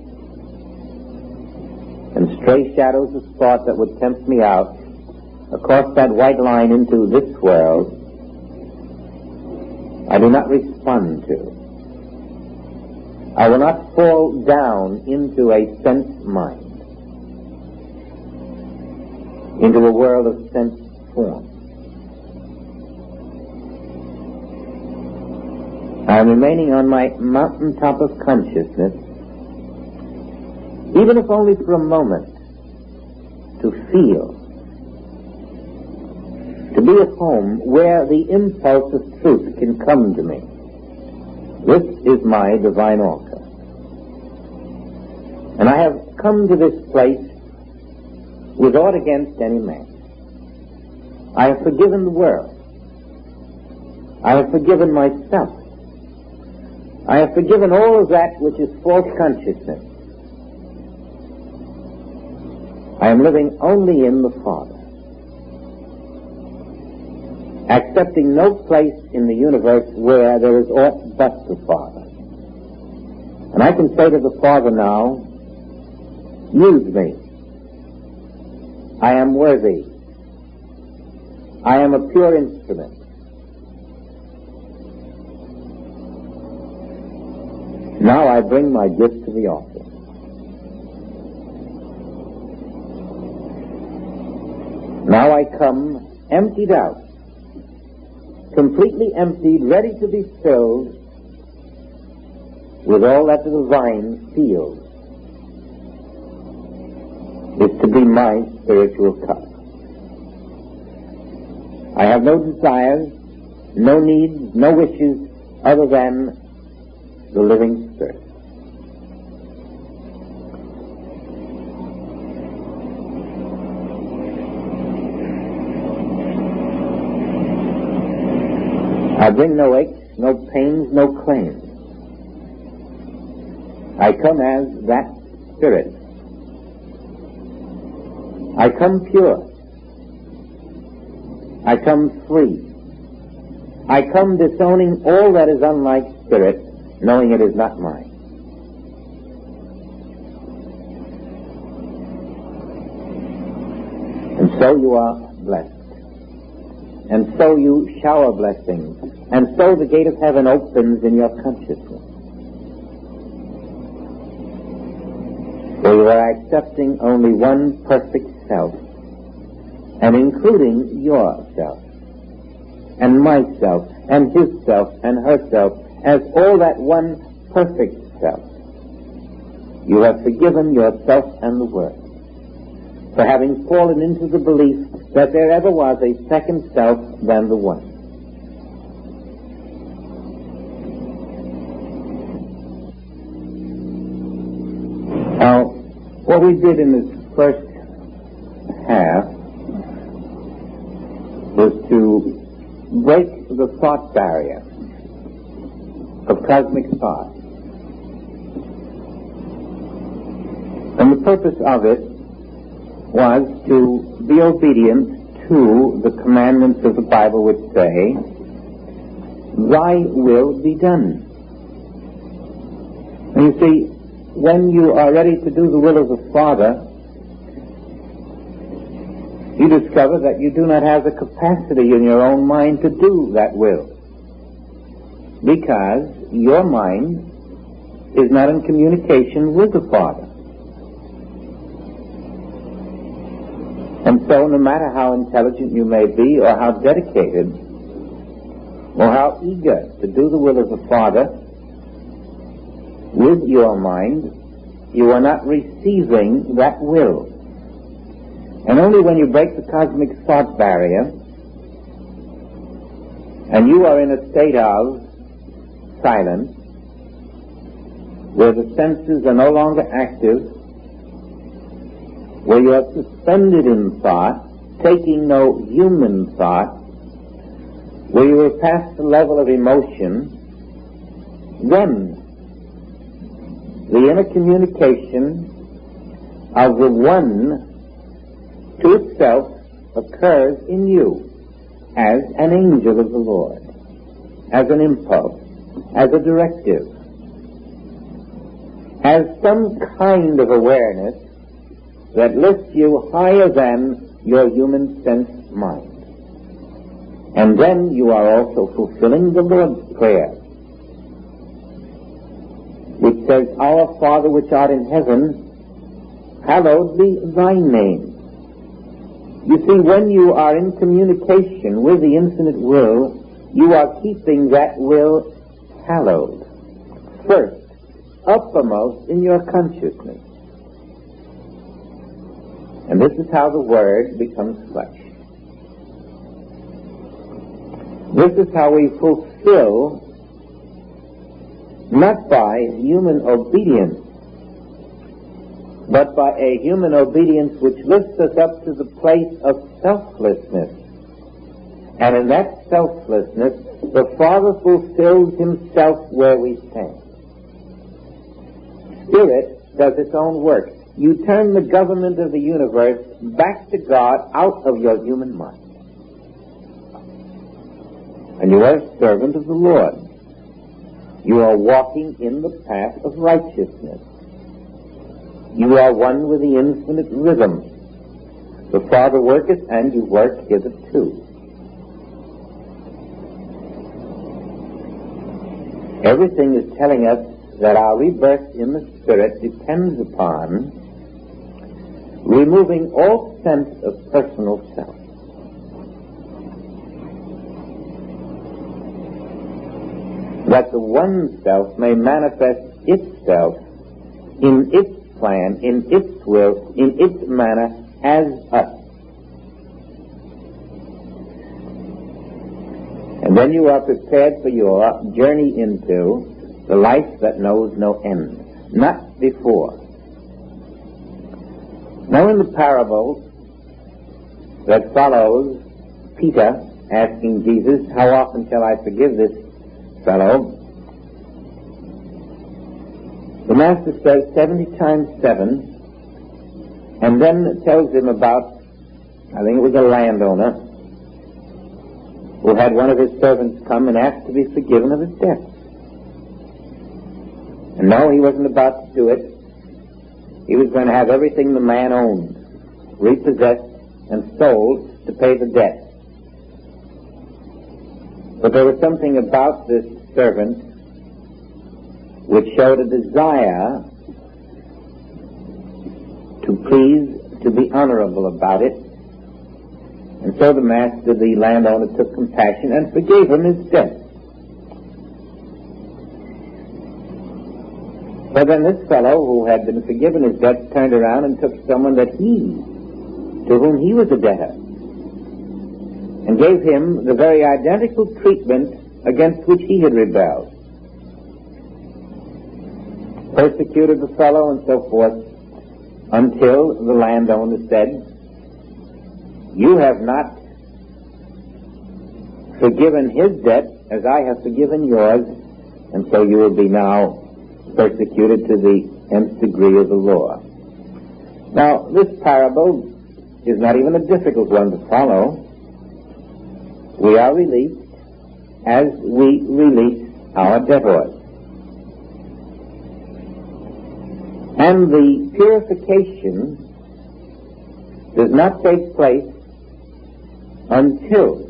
And stray shadows of thought that would tempt me out across that white line into this world, I do not respond to. I will not fall down into a sense mind, into a world of sense form. I am remaining on my mountaintop of consciousness, even if only for a moment, to feel, to be at home where the impulse of truth can come to me. This is my divine altar. And I have come to this place with aught against any man. I have forgiven the world. I have forgiven myself. I have forgiven all of that which is false consciousness. I am living only in the Father, accepting no place in the universe where there is aught but the Father. And I can say to the Father now, use me. I am worthy. I am a pure instrument. Now I bring my gift to the altar. Now I come emptied out, completely emptied, ready to be filled with all that the divine feels is to be my spiritual cup. I have no desires, no needs, no wishes other than the living Spirit. I bring no aches, no pains, no claims. I come as that Spirit. I come pure. I come free. I come disowning all that is unlike Spirit, knowing it is not mine. And so you are blessed. And so you shower blessings. And so the gate of heaven opens in your consciousness. For you are accepting only one perfect self and including yourself, and myself, and his self, and herself, as all that one perfect self. You have forgiven yourself and the world for having fallen into the belief that there ever was a second self than the one. Now, what we did in this first half was to break the thought barrier of cosmic thought. And the purpose of it was to be obedient to the commandments of the Bible which say, "Thy will be done." And you see, when you are ready to do the will of the Father, you discover that you do not have the capacity in your own mind to do that will, because your mind is not in communication with the Father. And so no matter how intelligent you may be, or how dedicated, or how eager to do the will of the Father, with your mind, you are not receiving that will. And only when you break the cosmic thought barrier, and you are in a state of silence, where the senses are no longer active, where you are suspended in thought, taking no human thought, where you are past the level of emotion, then the inner communication of the one to itself occurs in you as an angel of the Lord, as an impulse, as a directive, as some kind of awareness that lifts you higher than your human sense mind. And then you are also fulfilling the Lord's Prayer, which says, "Our Father which art in heaven, hallowed be thy name." You see, when you are in communication with the infinite will, you are keeping that will hallowed, first, uppermost in your consciousness. And this is how the Word becomes flesh. This is how we fulfill, not by human obedience, but by a human obedience which lifts us up to the place of selflessness. And in that selflessness, the Father fulfills himself where we stand. Spirit does its own work. You turn the government of the universe back to God out of your human mind. And you are a servant of the Lord. You are walking in the path of righteousness. You are one with the infinite rhythm. The Father worketh, and you work hitherto. Everything is telling us that our rebirth in the Spirit depends upon removing all sense of personal self. That the one self may manifest itself in its plan, in its will, in its manner, as us. And then you are prepared for your journey into the life that knows no end, not before. Now in the parable that follows, Peter asking Jesus, "How often shall I forgive this fellow?" The Master says seventy times seven, and then tells him about, I think it was a landowner, who had one of his servants come and ask to be forgiven of his debts. And no, he wasn't about to do it. He was going to have everything the man owned repossessed and sold to pay the debt. But there was something about this servant which showed a desire to please, to be honorable about it, And so the master, the landowner, took compassion and forgave him his debt. So then this fellow, who had been forgiven his debt, turned around and took someone that he, to whom he was a debtor, and gave him the very identical treatment against which he had rebelled. Persecuted the fellow and so forth, until the landowner said, "You have not forgiven his debt as I have forgiven yours, and so you will be now persecuted to the nth degree of the law." Now, this parable is not even a difficult one to follow. We are released as we release our debtors. And the purification does not take place until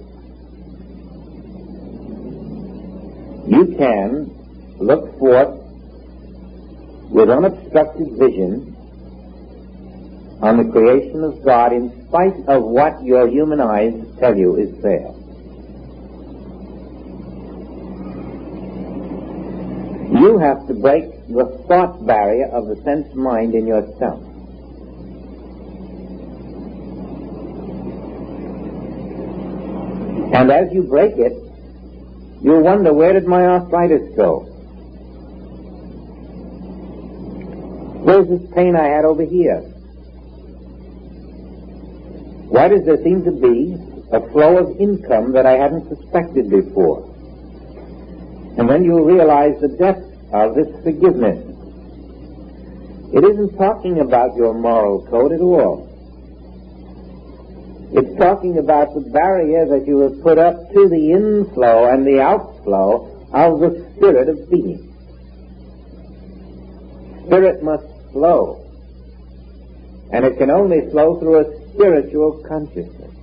you can look forth with unobstructed vision on the creation of God in spite of what your human eyes tell you is there. You have to break the thought barrier of the sense mind in yourself. And as you break it, you'll wonder, where did my arthritis go? Where's this pain I had over here? Why does there seem to be a flow of income that I hadn't suspected before? And then you'll realize the depth of this forgiveness. It isn't talking about your moral code at all. It's talking about the barrier that you have put up to the inflow and the outflow of the spirit of being. Spirit must flow, and it can only flow through a spiritual consciousness.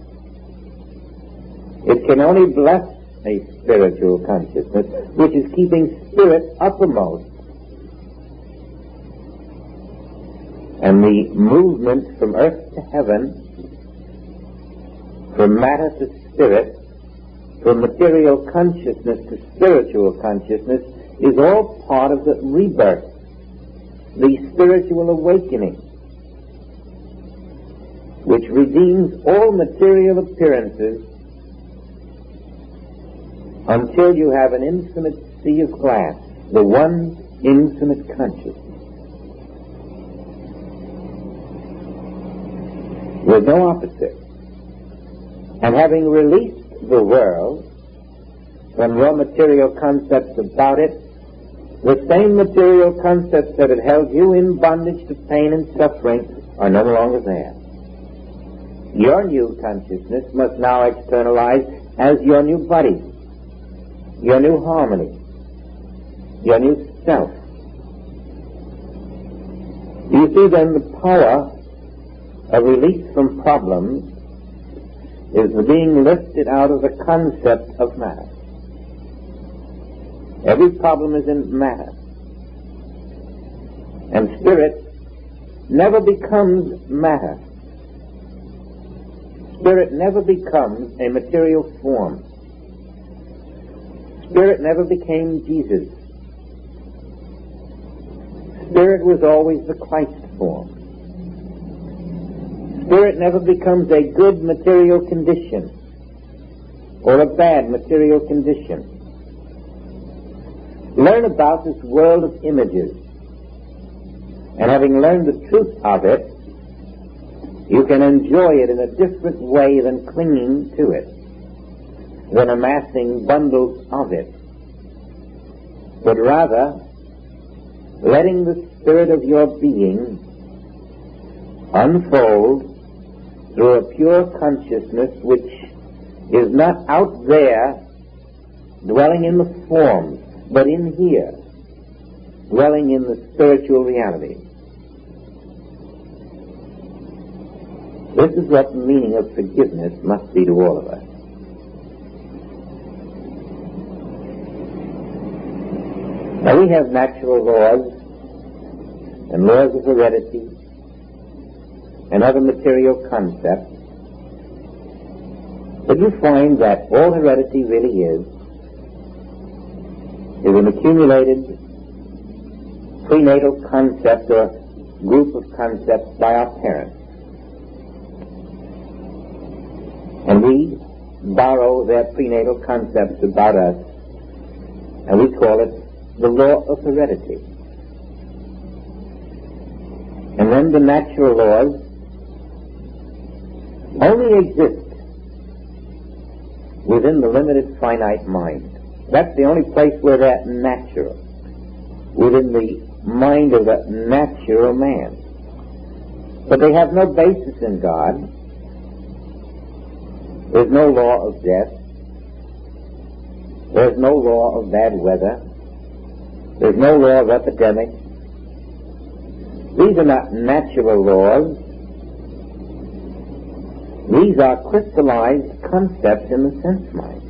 It can only bless a spiritual consciousness, which is keeping spirit uppermost. And the movement from earth to heaven, from matter to spirit, from material consciousness to spiritual consciousness, is all part of the rebirth, the spiritual awakening, which redeems all material appearances until you have an infinite sea of glass, the one infinite consciousness, with no opposite. And having released the world from raw material concepts about it, the same material concepts that had held you in bondage to pain and suffering are no longer there. Your new consciousness must now externalize as your new body, your new harmony, your new self. You see then the power of release from problems is the being lifted out of the concept of matter. Every problem is in matter. And spirit never becomes matter. Spirit never becomes a material form. Spirit never became Jesus. Spirit was always the Christ form. Spirit never becomes a good material condition or a bad material condition. Learn about this world of images, and having learned the truth of it, you can enjoy it in a different way than clinging to it, than amassing bundles of it, but rather letting the spirit of your being unfold through a pure consciousness which is not out there dwelling in the forms, but in here, dwelling in the spiritual reality. This is what the meaning of forgiveness must be to all of us. Now we have natural laws and laws of heredity and other material concepts But you find that all heredity really is is an accumulated prenatal concept or group of concepts by our parents. And we borrow their prenatal concepts about us, and we call it the law of heredity. And then the natural laws only exist within the limited finite mind. That's the only place where they're natural, within the mind of the natural man. But they have no basis in God. There's no law of death. There's no law of bad weather. There's no law of epidemics. These are not natural laws. These are crystallized concepts in the sense mind.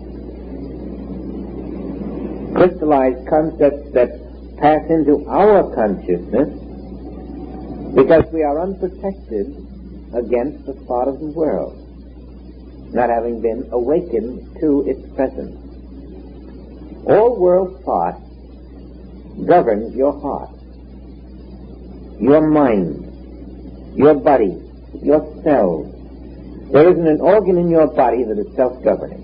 Crystallized concepts that pass into our consciousness because we are unprotected against the thought of the world, not having been awakened to its presence. All world thought governs your heart, your mind, your body, your cells. There isn't an organ in your body that is self-governing.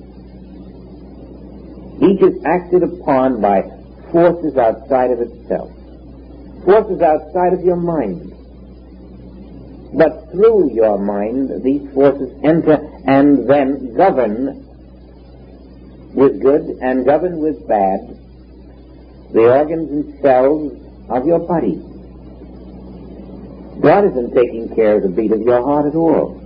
Each is acted upon by forces outside of itself, forces outside of your mind. But through your mind, these forces enter and then govern with good and govern with bad the organs and cells of your body. God isn't taking care of the beat of your heart at all.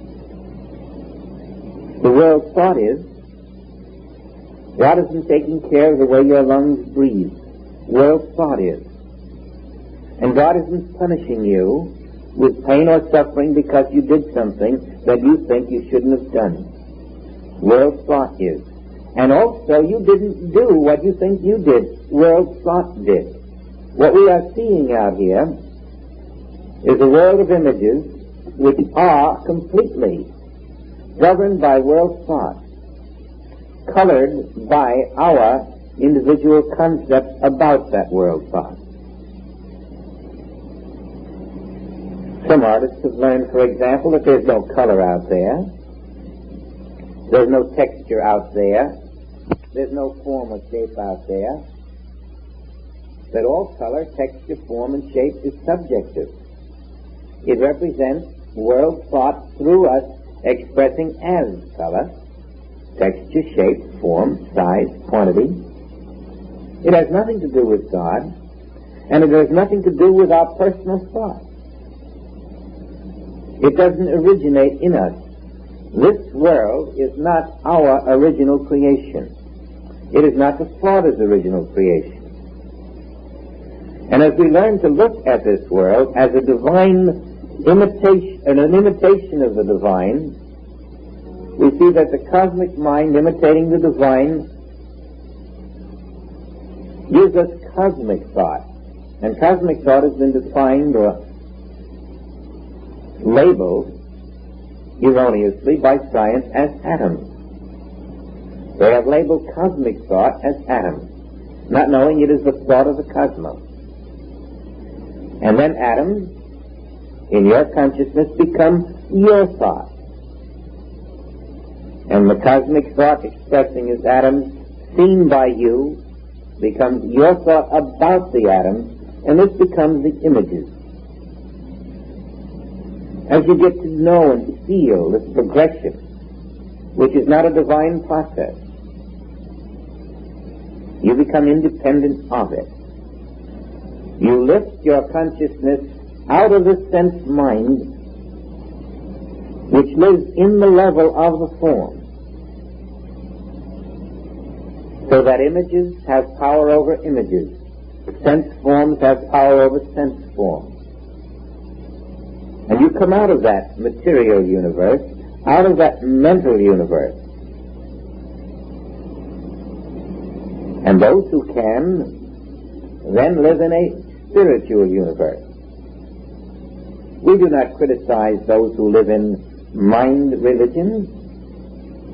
The world's thought is, God isn't taking care of the way your lungs breathe. World thought is. And God isn't punishing you with pain or suffering because you did something that you think you shouldn't have done. World thought is. And also you didn't do what you think you did. World thought did. What we are seeing out here is a world of images which are completely governed by world thought, colored by our individual concepts about that world thought. Some artists have learned, for example, that there's no color out there, there's no texture out there, there's no form or shape out there, that all color, texture, form, and shape is subjective. It represents world thought through us expressing as color, texture, shape, form, size, quantity. It has nothing to do with God, and it has nothing to do with our personal thought. It doesn't originate in us. This world is not our original creation. It is not the Father's original creation. And as we learn to look at this world as a divine imitation, an imitation of the divine, we see that the cosmic mind imitating the divine gives us cosmic thought. And cosmic thought has been defined or labeled erroneously by science as atoms. They have labeled cosmic thought as atoms, not knowing it is the thought of the cosmos. And then atoms in your consciousness become your thought. And the cosmic thought expressing as atoms seen by you becomes your thought about the atoms, and this becomes the images. As you get to know and feel this progression, which is not a divine process, you become independent of it. You lift your consciousness out of the sense mind which lives in the level of the form, so that images have power over images, sense forms have power over sense forms. And you come out of that material universe, out of that mental universe. And those who can then live in a spiritual universe. We do not criticize those who live in mind religions.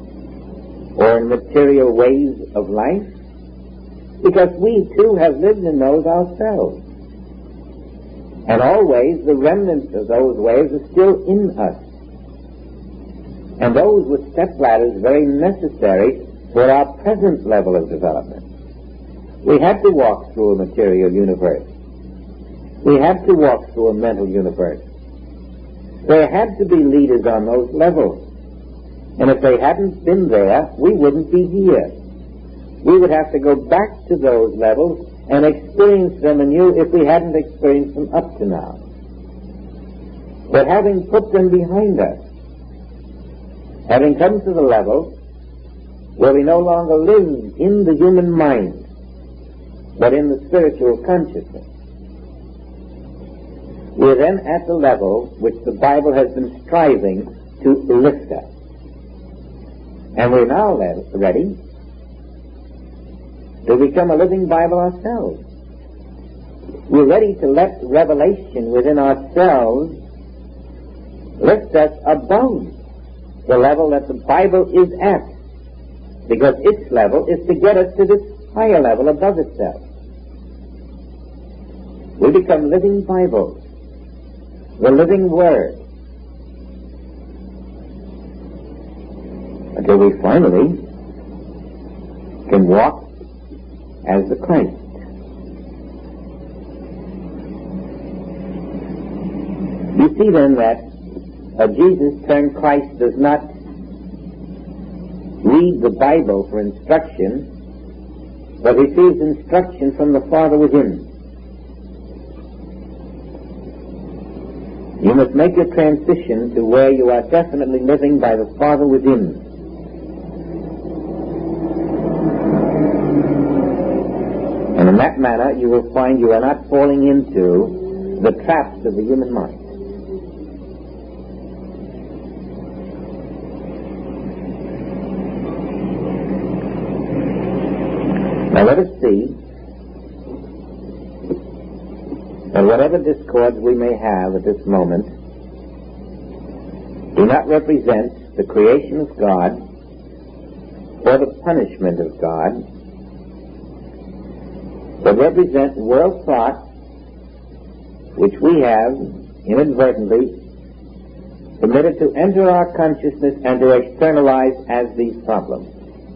material ways of life? Because we too have lived in those ourselves. And always the remnants of those ways are still in us. And those with stepladders very necessary for our present level of development. We had to walk through a material universe. We had to walk through a mental universe. There had to be leaders on those levels. And if they hadn't been there, we wouldn't be here. We would have to go back to those levels and experience them anew if we hadn't experienced them up to now. But having put them behind us, having come to the level where we no longer live in the human mind, but in the spiritual consciousness, we're then at the level which the Bible has been striving to lift us. And we're now ready to become a living Bible ourselves. We're ready to let revelation within ourselves lift us above the level that the Bible is at, because its level is to get us to this higher level above itself. We become living Bibles, the living Word, until we finally can walk as the Christ. You see then that a Jesus turned Christ does not read the Bible for instruction, but receives instruction from the Father within. You must make your transition to where you are definitely living by the Father within. And in that manner, you will find you are not falling into the traps of the human mind. Now let us see that whatever discords we may have at this moment do not represent the creation of God or the punishment of God, but represent world thought which we have inadvertently permitted to enter our consciousness and to externalize as these problems.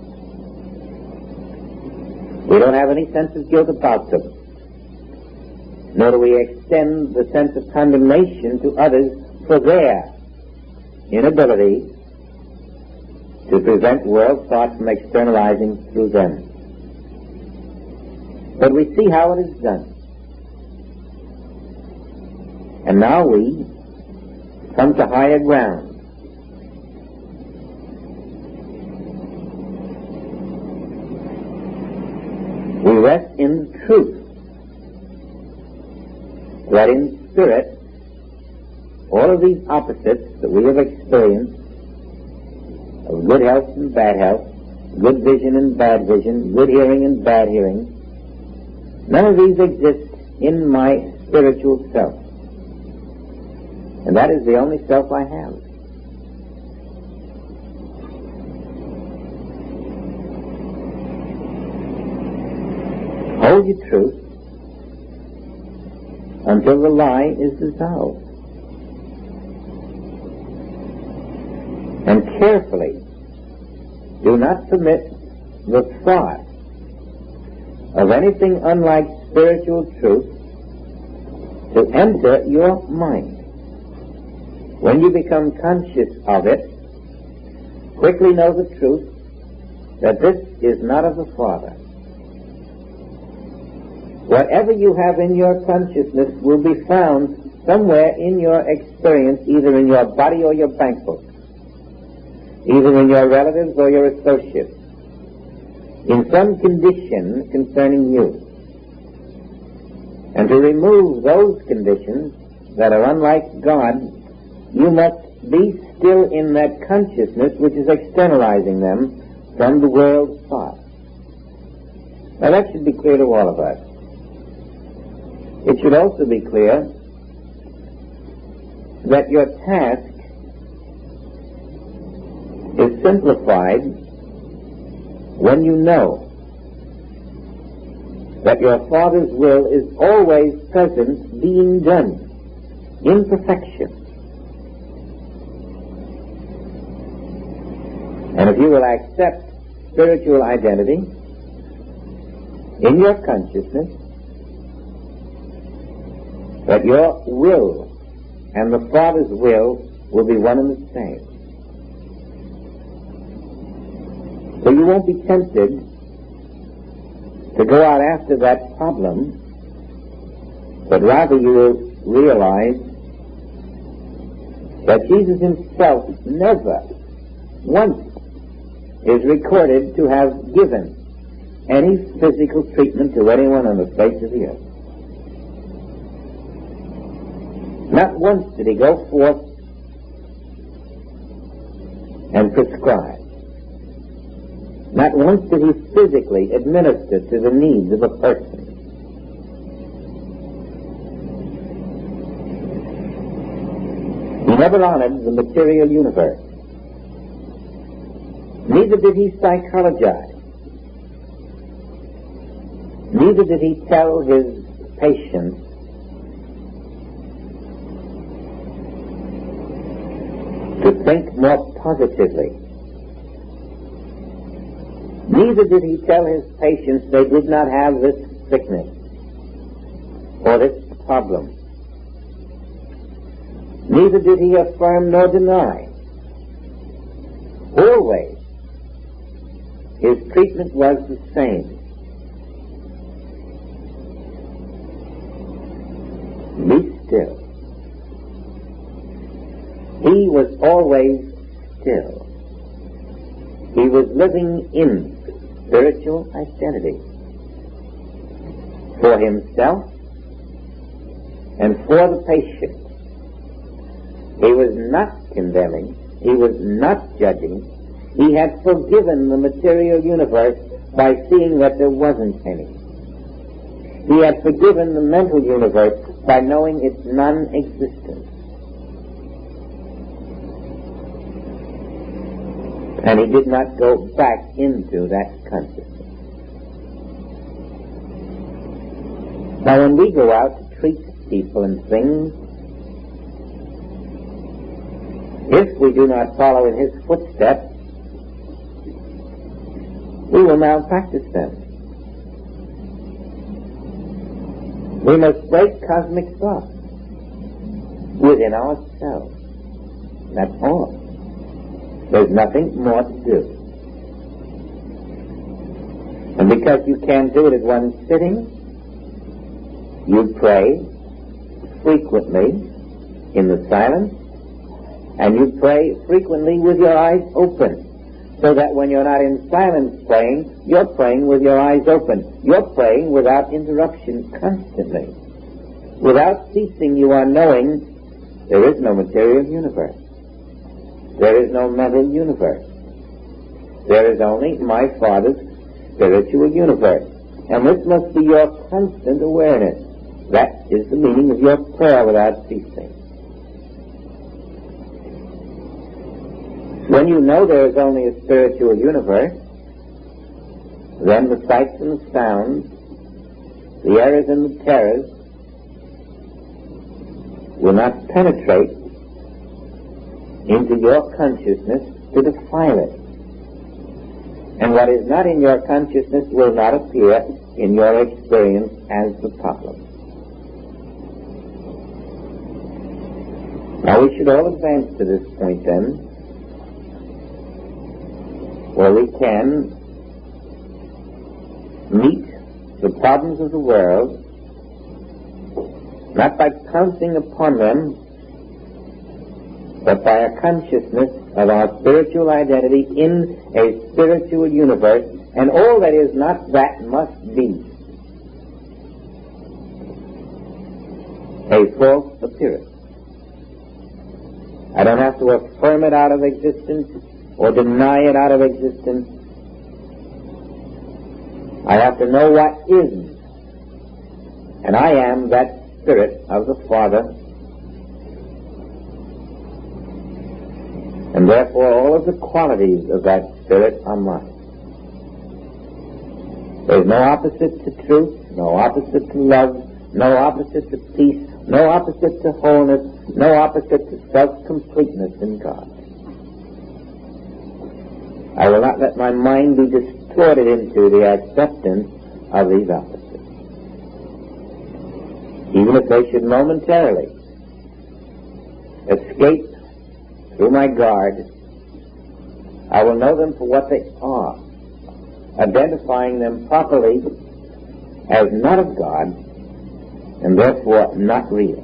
We don't have any sense of guilt about them, nor do we extend the sense of condemnation to others for their inability to prevent world thought from externalizing through them. But we see how it is done. And now we come to higher ground. We rest in truth, that in spirit, all of these opposites that we have experienced, of good health and bad health, good vision and bad vision, good hearing and bad hearing, none of these exist in my spiritual self. And that is the only self I have. Hold your truth until the lie is dissolved. And carefully do not permit the thought of anything unlike spiritual truth to enter your mind. When you become conscious of it, quickly know the truth that this is not of the Father. Whatever you have in your consciousness will be found somewhere in your experience, either in your body or your bank book, either in your relatives or your associates, in some condition concerning you. And to remove those conditions that are unlike God, you must be still in that consciousness which is externalizing them from the world's thought. Now that should be clear to all of us. It should also be clear that your task is simplified when you know that your Father's will is always present, being done in perfection. And if you will accept spiritual identity in your consciousness, that your will and the Father's will will be one and the same. So you won't be tempted to go out after that problem, but rather you will realize that Jesus himself never once is recorded to have given any physical treatment to anyone on the face of the earth. Not once did he go forth and prescribe. Not once did he physically administer to the needs of a person. He never honored the material universe. Neither did he psychologize. Neither did he tell his patients to think more positively. Neither did he tell his patients they did not have this sickness or this problem. Neither did he affirm nor deny. Always, his treatment was the same. Be still. He was always still. He was living in spiritual identity for himself and for the patient. He was not condemning. He was not judging. He had forgiven the material universe by seeing that there wasn't any. He had forgiven the mental universe by knowing its non-existence. And he did not go back into that consciousness. Now, when we go out to treat people and things, if we do not follow in his footsteps, we will malpractice them. We must break cosmic thought within ourselves. That's all. There's nothing more to do. And because you can't do it at one sitting, you pray frequently in the silence, and you pray frequently with your eyes open, so that when you're not in silence praying, you're praying with your eyes open. You're praying without interruption constantly. Without ceasing, you are knowing there is no material universe. There is no mental universe. There is only my Father's spiritual universe. And this must be your constant awareness. That is the meaning of your prayer without ceasing. When you know there is only a spiritual universe, then the sights and the sounds, the errors and the terrors will not penetrate into your consciousness to defile it. And what is not in your consciousness will not appear in your experience as the problem. Now we should all advance to this point then, where we can meet the problems of the world not by pouncing upon them, but by a consciousness of our spiritual identity in a spiritual universe, and all that is not that must be a false appearance. I don't have to affirm it out of existence or deny it out of existence. I have to know what is, and I am that Spirit of the Father, and therefore all of the qualities of that Spirit are mine. There's no opposite to truth, no opposite to love, no opposite to peace, no opposite to wholeness, no opposite to self-completeness in God. I will not let my mind be distorted into the acceptance of these opposites. Even if they should momentarily escape through my guard, I will know them for what they are, identifying them properly as not of God and therefore not real.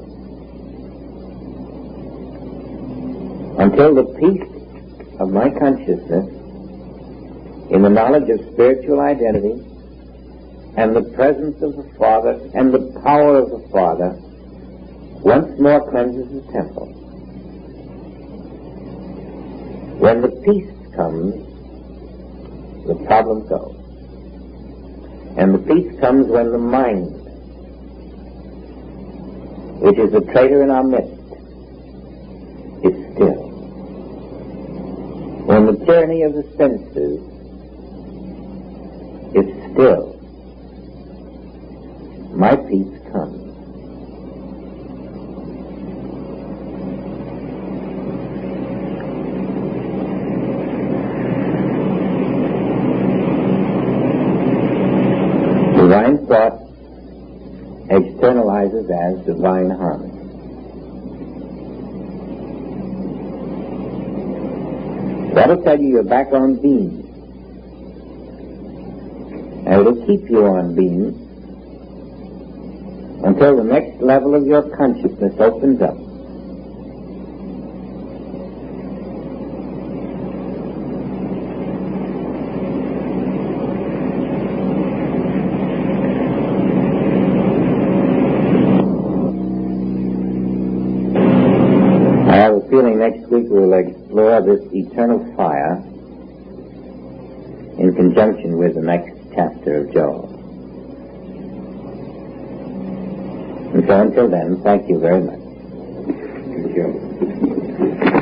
Until the peace of my consciousness in the knowledge of spiritual identity and the presence of the Father and the power of the Father once more cleanses the temple. When the peace comes, the problem goes. And the peace comes when the mind, which is the traitor in our midst, is still. When the tyranny of the senses is still, my peace comes. Divine thought externalizes as divine harmony. That'll tell you you're back on beam. And it'll keep you on beam until the next level of your consciousness opens up. I have a feeling next week we'll explore this eternal fire in conjunction with the next chapter of Joel. And so until then, thank you very much. Thank you.